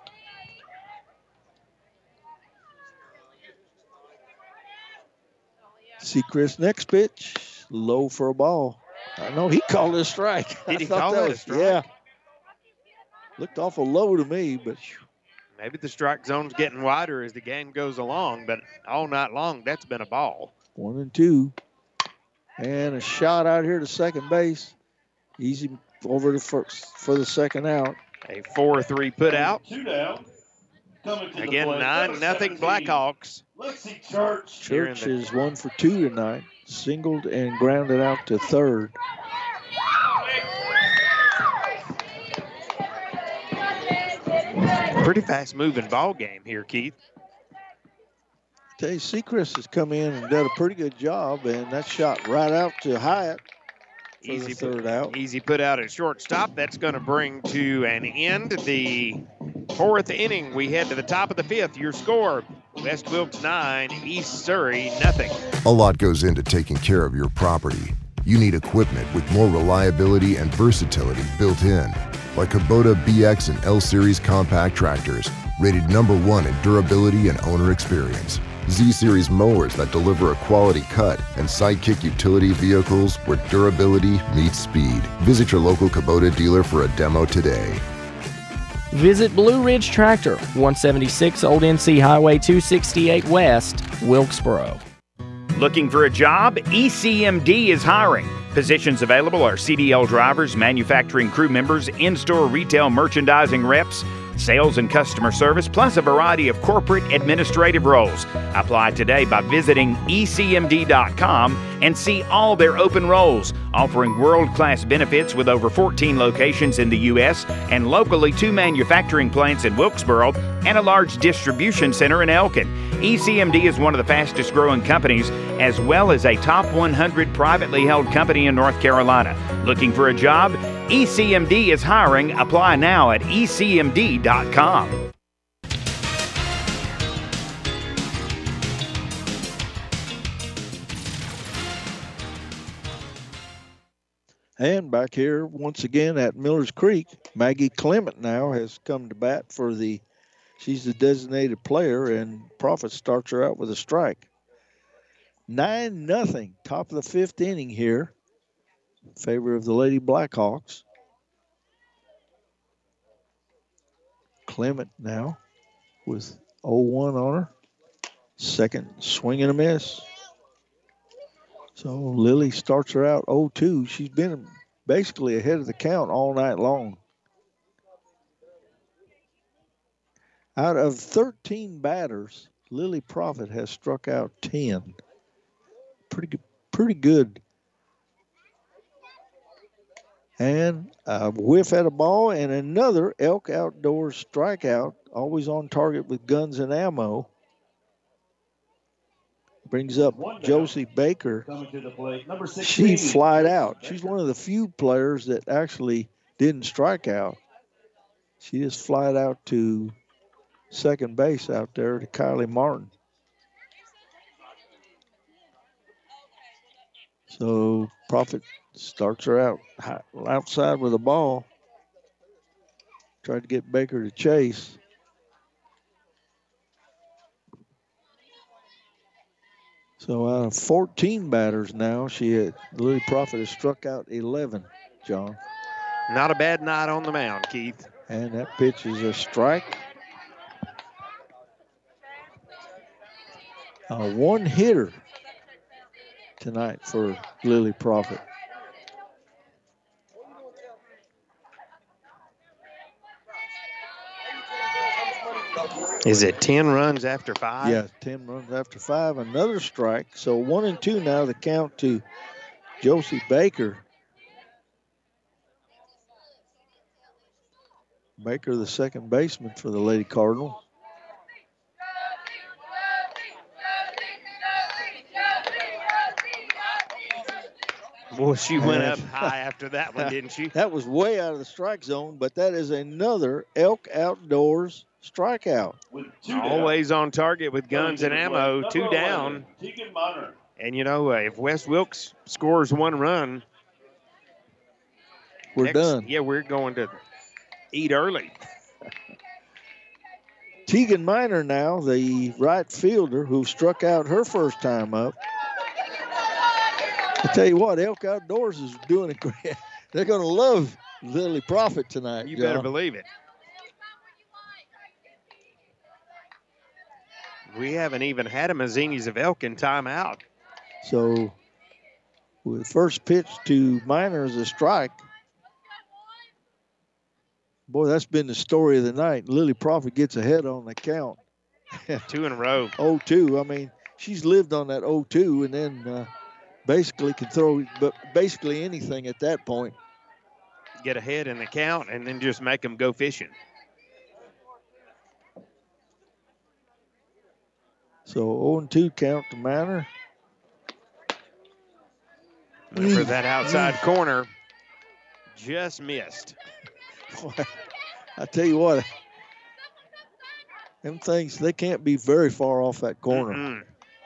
S2: See Chris, next pitch, low for a ball. I know he called it a strike.
S4: Did he
S2: I thought
S4: call
S2: that
S4: it a
S2: was-
S4: strike?
S2: Yeah. Looked awful low to me, but
S4: Maybe the strike zone's getting wider as the game goes along, but all night long, that's been a ball.
S2: one and two. And a shot out here to second base. Easy over to first for the second out.
S4: A four three put out.
S10: Two down. Coming to the
S4: Again,
S10: plate,
S4: nine
S10: number
S4: nothing
S10: seventeen,
S4: Blackhawks.
S10: Lexi Church.
S4: Here in
S2: Church
S4: the-
S2: is one for two tonight. Singled and grounded out to third.
S4: Pretty fast moving ball game here, Keith.
S2: Tell you, Seacrest has come in and done a pretty good job, and that shot right out to Hyatt for
S4: Easy
S2: the third out.
S4: Easy put out at shortstop. That's going to bring to an end the fourth inning. We head to the top of the fifth. Your score, West Wilkes nine, East Surrey nothing.
S14: A lot goes into taking care of your property. You need equipment with more reliability and versatility built in, like Kubota B X and L Series compact tractors, rated number one in durability and owner experience. Z-Series mowers that deliver a quality cut, and Sidekick utility vehicles where durability meets speed. Visit your local Kubota dealer for a demo today.
S7: Visit Blue Ridge Tractor, one seventy-six Old N C Highway two sixty-eight West, Wilkesboro.
S5: Looking for a job? E C M D is hiring. Positions available are C D L drivers, manufacturing crew members, in-store retail merchandising reps, sales and customer service, plus a variety of corporate administrative roles. Apply today by visiting E C M D dot com and see all their open roles, offering world-class benefits with over fourteen locations in the U S and locally two manufacturing plants in Wilkesboro and a large distribution center in Elkin. E C M D is one of the fastest growing companies, as well as a top one hundred privately held company in North Carolina. Looking for a job? E C M D is hiring. Apply now at E C M D dot com.
S2: And back here once again at Millers Creek, Maggie Clement now has come to bat for the, she's the designated player, and Prophet starts her out with a strike. Nine nothing, top of the fifth inning here, in favor of the Lady Blackhawks. Clement now with oh one on her. Second swing and a miss. So Lily starts her out oh two. She's been basically ahead of the count all night long. Out of thirteen batters, Lily Prophet has struck out ten. Pretty good. Pretty good. And a whiff at a ball and another Elk Outdoors strikeout, always on target with guns and ammo. brings up Josie Baker.
S10: Coming to the plate, number
S2: She
S10: sixteen.
S2: flied out. She's one of the few players that actually didn't strike out. She just flied out to second base out there to Kylie Martin. So Profit starts her out outside with the ball. Tried to get Baker to chase. So out of fourteen batters now, she had, Lily Profit has struck out eleven, John.
S4: Not a bad night on the mound, Keith.
S2: And that pitch is a strike. A one hitter tonight for Lily Profit.
S4: Is it ten runs after five?
S2: Yeah, ten runs after five. Another strike. So one and two now, the count to Josie Baker. Baker, the second baseman for the Lady Cardinal.
S4: Boy, she went up high after that one, didn't she?
S2: That was way out of the strike zone, but that is another Elk Outdoors strikeout.
S4: Always on target with guns and ammo, two down. And, you know, uh, if West Wilkes scores one run,
S2: we're
S4: next,
S2: done.
S4: Yeah, we're going to eat early.
S2: Tegan Miner now, the right fielder who struck out her first time up. I tell you what, Elk Outdoors is doing a great. They're going to love Lily Profit tonight.
S4: You
S2: John.
S4: better believe it. We haven't even had a Mazzinis of Elk in timeout.
S2: So, with first pitch to Miner is a strike. Boy, that's been the story of the night. Lily Profit gets ahead on the count.
S4: Two in a row.
S2: oh two. I mean, she's lived on that oh two and then uh, basically can throw but basically anything at that point.
S4: Get ahead in the count and then just make them go fishing.
S2: So oh and two count to Miner.
S4: For that outside corner, just missed.
S2: I tell you what, them things, they can't be very far off that corner.
S4: Mm-hmm.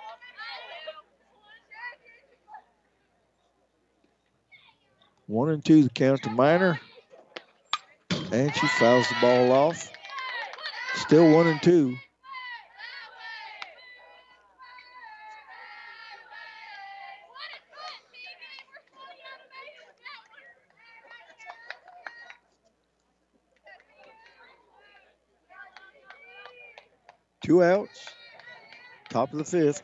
S2: One and two the count to Miner. And she fouls the ball off. Still one and two. Two outs. Top of the fifth.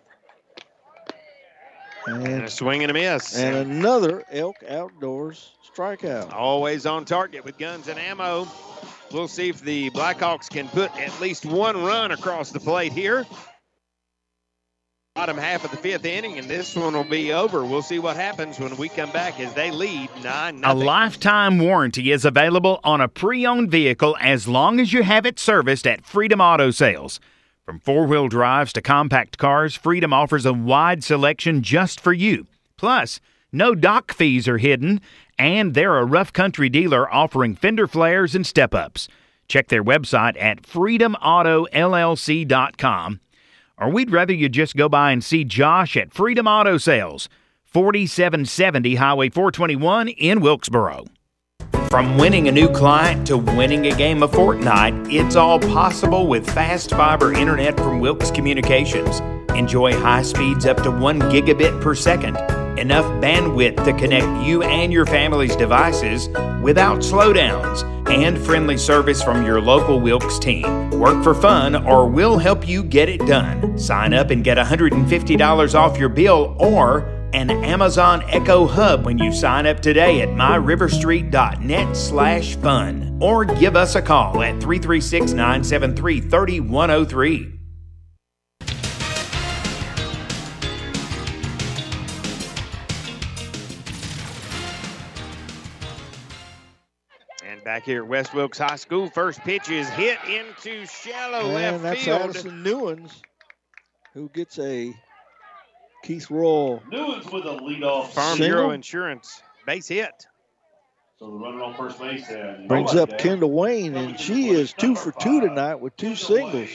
S2: And,
S4: and a swing and a miss.
S2: And another Elk Outdoors strikeout.
S4: Always on target with guns and ammo. We'll see if the Blackhawks can put at least one run across the plate here. Bottom half of the fifth inning, and this one will be over. We'll see what happens when we come back as they lead nine nothing.
S5: A lifetime warranty is available on a pre-owned vehicle as long as you have it serviced at Freedom Auto Sales. From four-wheel drives to compact cars, Freedom offers a wide selection just for you. Plus, no dock fees are hidden, and they're a rough country dealer offering fender flares and step-ups. Check their website at freedom auto l l c dot com. Or we'd rather you just go by and see Josh at Freedom Auto Sales, forty-seven seventy Highway four twenty-one in Wilkesboro. From winning a new client to winning a game of Fortnite, it's all possible with fast fiber internet from Wilkes Communications. Enjoy high speeds up to one gigabit per second. Enough bandwidth to connect you and your family's devices without slowdowns. And friendly service from your local Wilkes team. Work for fun or we'll help you get it done. Sign up and get one hundred fifty dollars off your bill or an Amazon Echo Hub when you sign up today at my river street dot net slash fun. Or give us a call at three three six, nine seven three, three one zero three.
S4: And back here at West Wilkes High School, first pitch is hit into shallow
S2: and
S4: left
S2: that's
S4: field.
S2: Addison Newens, who gets a Keith Royal.
S10: Newens with a leadoff
S4: Farm
S2: single.
S4: Bureau Insurance base hit.
S10: So the runner on first base there.
S2: Brings up Kendall Wayne, and she is two for two tonight with two singles.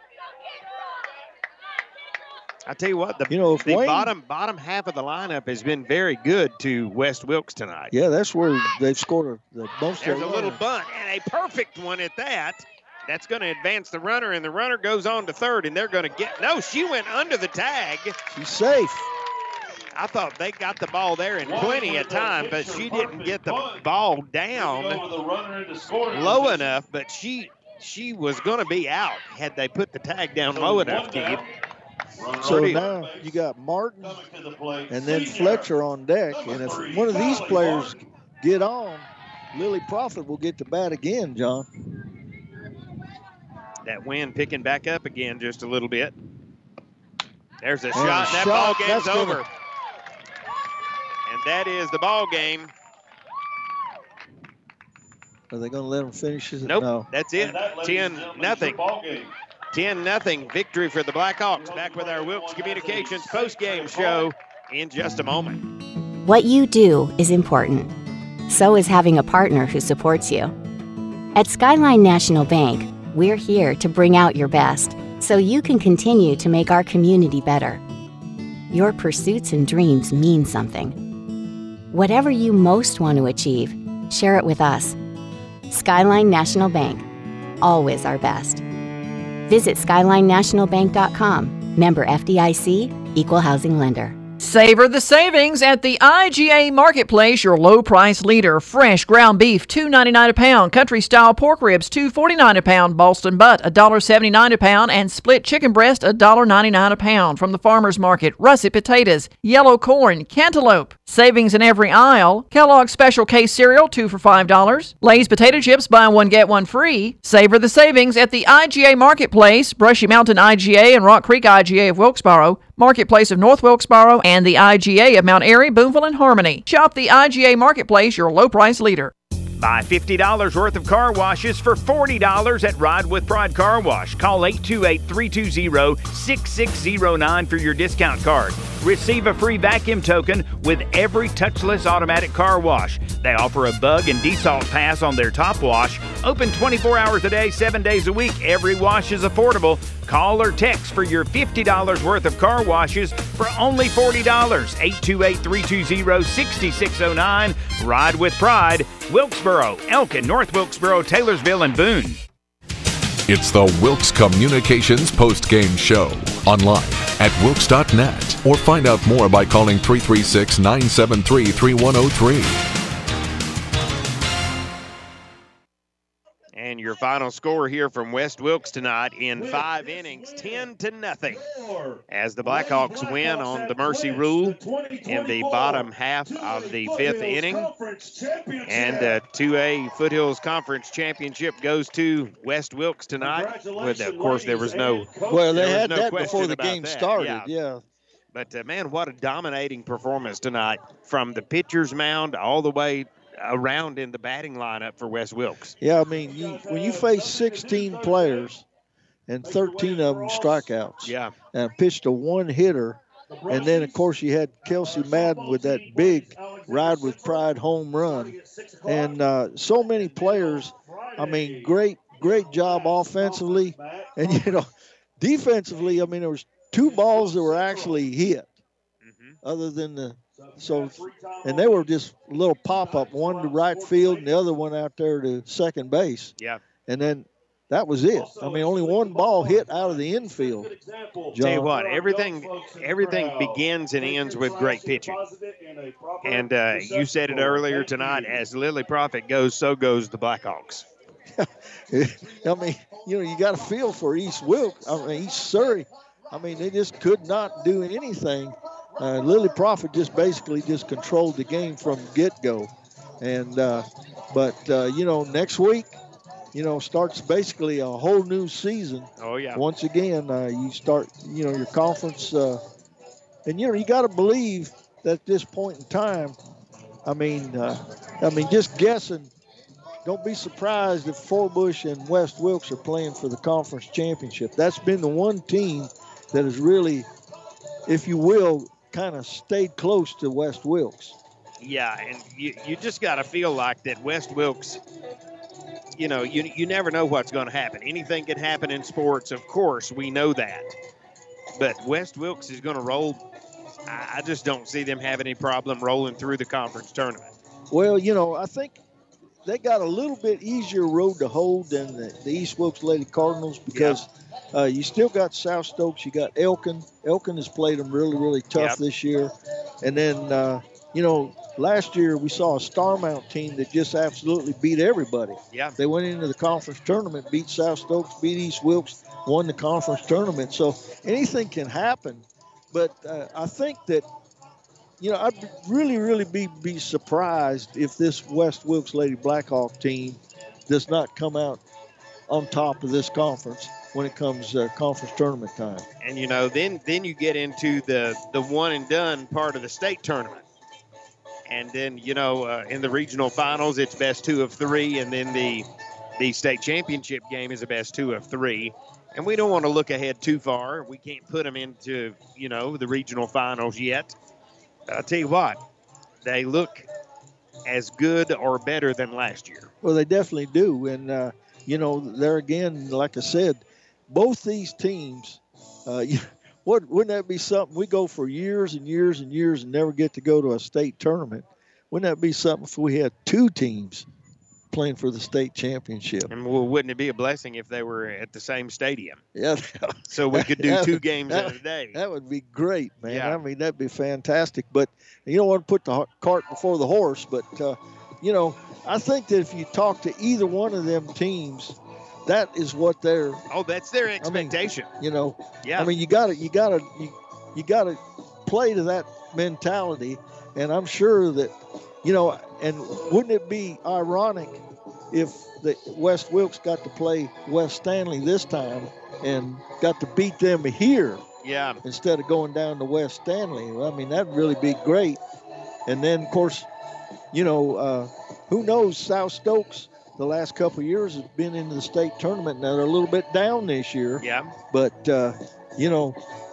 S4: I tell you what, the,
S2: You know, if
S4: the
S2: Wayne-
S4: bottom bottom half of the lineup has been very good to West Wilkes tonight.
S2: Yeah, that's where they've scored the most
S4: There's
S2: of
S4: a
S2: their
S4: little
S2: runs.
S4: bunt and a perfect one at that. That's going to advance the runner, and the runner goes on to third, and they're going to get – no, she went under the tag.
S2: She's safe.
S4: I thought they got the ball there in plenty of time, but she didn't get the ball down low enough, but she she was going to be out had they put the tag down low enough, Keith.
S2: So now you got Martin and then Fletcher on deck. And if one of these players get on, Lily Prophet will get to bat again, John.
S4: That wind picking back up again just a little bit. There's a
S2: And
S4: shot.
S2: a
S4: That
S2: shot,
S4: ball game's
S2: that's gonna-
S4: over. And that is the ball game.
S2: Are they going to let them finish it?
S4: Nope,
S2: No.
S4: that's it. ten nothing. ten nothing victory for the Blackhawks. Back with our Wilkes Communications post-game show in just a moment.
S15: What you do is important. So is having a partner who supports you. At Skyline National Bank, we're here to bring out your best so you can continue to make our community better. Your pursuits and dreams mean something. Whatever you most want to achieve, share it with us. Skyline National Bank, always our best. Visit skyline national bank dot com. Member F D I C, Equal Housing Lender.
S8: Savor the savings at the I G A Marketplace, your low price leader. Fresh ground beef, two ninety-nine a pound. Country style pork ribs, two forty-nine a pound. Boston butt, one seventy-nine a pound. And split chicken breast, one ninety-nine a pound. From the farmer's market, russet potatoes, yellow corn, cantaloupe. Savings in every aisle. Kellogg's Special K cereal, two for five dollars. Lay's potato chips, buy one, get one free. Savor the savings at the I G A Marketplace, Brushy Mountain I G A and Rock Creek I G A of Wilkesboro, Marketplace of North Wilkesboro, and the I G A of Mount Airy, Boonville, and Harmony. Shop the I G A Marketplace, your low price leader.
S5: Buy fifty dollars worth of car washes for forty dollars at Ride with Pride Car Wash. Call eight two eight, three two zero, six six zero nine for your discount card. Receive a free vacuum token with every touchless automatic car wash. They offer a bug and desalt pass on their top wash. Open twenty-four hours a day, seven days a week. Every wash is affordable. Call or text for your fifty dollars worth of car washes for only forty dollars. eight two eight, three two zero, six six zero nine. Ride with Pride. Wilkesboro, Elkin, North Wilkesboro, Taylorsville, and Boone.
S3: It's the Wilkes Communications post-game show. Online at wilkes dot net or find out more by calling three three six, nine seven three, three one zero three.
S4: And your final score here from West Wilkes tonight in five innings, ten to nothing, as the Blackhawks win on the mercy rule in the bottom half of the fifth inning. And uh, two A Foothills Conference Championship goes to West Wilkes tonight. With, of course, there was no
S2: Well, they
S4: there was
S2: had
S4: no
S2: that
S4: question
S2: before the
S4: about
S2: game
S4: that.
S2: started.
S4: Yeah.
S2: Yeah.
S4: But, uh, man, what a dominating performance tonight from the pitcher's mound all the way around in the batting lineup for West Wilkes.
S2: Yeah, I mean, you, when you face sixteen players and thirteen of them strikeouts,
S4: yeah,
S2: and pitched a one hitter, and then of course you had Kelsey Madden with that big Ride with Pride home run, and uh, so many players. I mean, great, great job offensively, and you know, defensively. I mean, there was two balls that were actually hit,
S4: mm-hmm.
S2: other than the. So, and they were just a little pop-up, one to right field and the other one out there to second base.
S4: Yeah.
S2: And then that was it. I mean, only one ball hit out of the infield. John.
S4: Tell you what, everything everything begins and ends with great pitching. And uh, you said it earlier tonight, as Lily Prophet goes, so goes the Blackhawks.
S2: I mean, you know, you got to feel for East Wilkes, I mean, East Surrey. I mean, they just could not do anything. Uh, Lily Prophet just basically just controlled the game from get-go. And, uh, but, uh, you know, next week, you know, starts basically a whole new season.
S4: Oh, yeah.
S2: Once again, uh, you start, you know, your conference. Uh, and, you know, you got to believe that at this point in time, I mean, uh, I mean, just guessing, don't be surprised if Forbush and West Wilkes are playing for the conference championship. That's been the one team that has really, if you will, kind of stayed close to West Wilkes.
S4: Yeah, and you, you just got to feel like that West Wilkes, you know, you, you never know what's going to happen. Anything can happen in sports, of course, we know that. But West Wilkes is going to roll. I just don't see them having any problem rolling through the conference tournament.
S2: Well, you know, I think they got a little bit easier road to hold than the, the East Wilkes Lady Cardinals because yeah. uh, you still got South Stokes. You got Elkin. Elkin has played them really, really tough yep. this year. And then, uh, you know, last year we saw a Starmount team that just absolutely beat everybody.
S4: Yeah.
S2: They went into the conference tournament, beat South Stokes, beat East Wilkes, won the conference tournament. So anything can happen. But uh, I think that, you know, I'd really, really be, be surprised if this West Wilkes Lady Blackhawk team does not come out on top of this conference when it comes uh, conference tournament time.
S4: And, you know, then then you get into the, the one and done part of the state tournament. And then, you know, uh, in the regional finals, it's best two of three. And then the, the state championship game is a best two of three. And we don't want to look ahead too far. We can't put them into, you know, the regional finals yet. I'll tell you what, they look as good or better than last year.
S2: Well, they definitely do. And, uh, you know, there again, like I said, both these teams, uh, you, what, wouldn't that be something? We go for years and years and years and never get to go to a state tournament. Wouldn't that be something if we had two teams playing for the state championship?
S4: And well, wouldn't it be a blessing if they were at the same stadium?
S2: Yeah.
S4: So we could do
S2: that,
S4: two games
S2: that,
S4: in a day.
S2: That would be great, man.
S4: Yeah.
S2: I mean, that'd be fantastic. But you don't want to put the cart before the horse. But, uh, you know, I think that if you talk to either one of them teams, that is what they're.
S4: Oh, that's their expectation.
S2: I mean, you know,
S4: yeah.
S2: I mean, you got to, you got to, you, you got to play to that mentality. And I'm sure that, you know, and wouldn't it be ironic if the West Wilkes got to play West Stanley this time and got to beat them here?
S4: Yeah.
S2: Instead of going down to West Stanley. Well, I mean, that'd really be great. And then, of course, you know, uh, who knows, South Stokes the last couple of years has been into the state tournament. Now they're a little bit down this year.
S4: Yeah.
S2: But, uh, you know.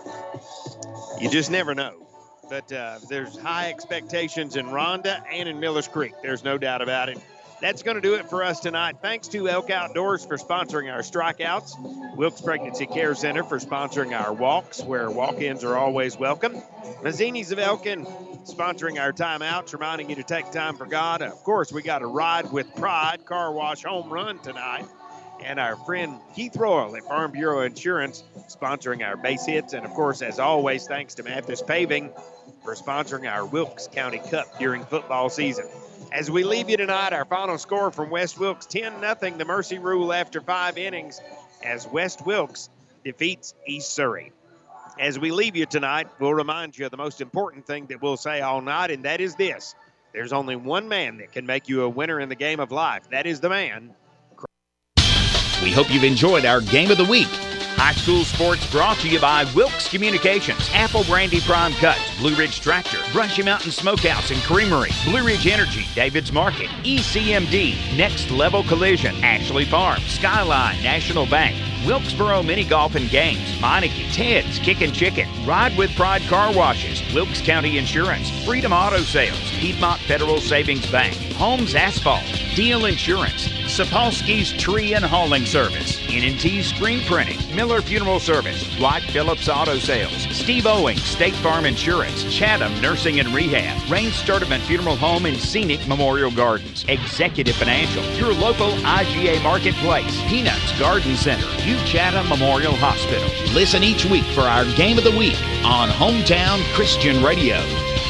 S4: You just never know. But uh, there's high expectations in Rhonda and in Millers Creek. There's no doubt about it. That's going to do it for us tonight. Thanks to Elk Outdoors for sponsoring our strikeouts. Wilkes Pregnancy Care Center for sponsoring our walks, where walk-ins are always welcome. Mazzini's of Elkin sponsoring our timeouts, reminding you to take time for God. Of course, we got a Ride with Pride car wash home run tonight. And our friend Keith Royal at Farm Bureau Insurance sponsoring our base hits. And, of course, as always, thanks to Mathis Paving for sponsoring our Wilkes County Cup during football season. As we leave you tonight, our final score from West Wilkes, ten nothing, the Mercy Rule after five innings, as West Wilkes defeats East Surrey. As we leave you tonight, we'll remind you of the most important thing that we'll say all night, and that is this. There's only one man that can make you a winner in the game of life. That is the man.
S5: We hope you've enjoyed our Game of the Week. High school sports brought to you by Wilkes Communications, Apple Brandy Prime Cuts, Blue Ridge Tractor, Brushy Mountain Smokehouse and Creamery, Blue Ridge Energy, David's Market, E C M D, Next Level Collision, Ashley Farm, Skyline, National Bank, Wilkesboro Mini Golf and Games, Meineke, Ted's Kickin' Chicken, Ride with Pride Car Washes, Wilkes County Insurance, Freedom Auto Sales, Piedmont Federal Savings Bank, Holmes Asphalt, Deal Insurance, Sapolsky's Tree and Hauling Service, N and T Screen Printing, Miller Funeral Service, Dwight Phillips Auto Sales, Steve Owing State Farm Insurance, Chatham Nursing and Rehab, Rain Sturdivant Funeral Home and Scenic Memorial Gardens, Executive Financial, your local I G A Marketplace, Peanuts Garden Center, Hugh Chatham Memorial Hospital. Listen each week for our Game of the Week on Hometown Christian Radio.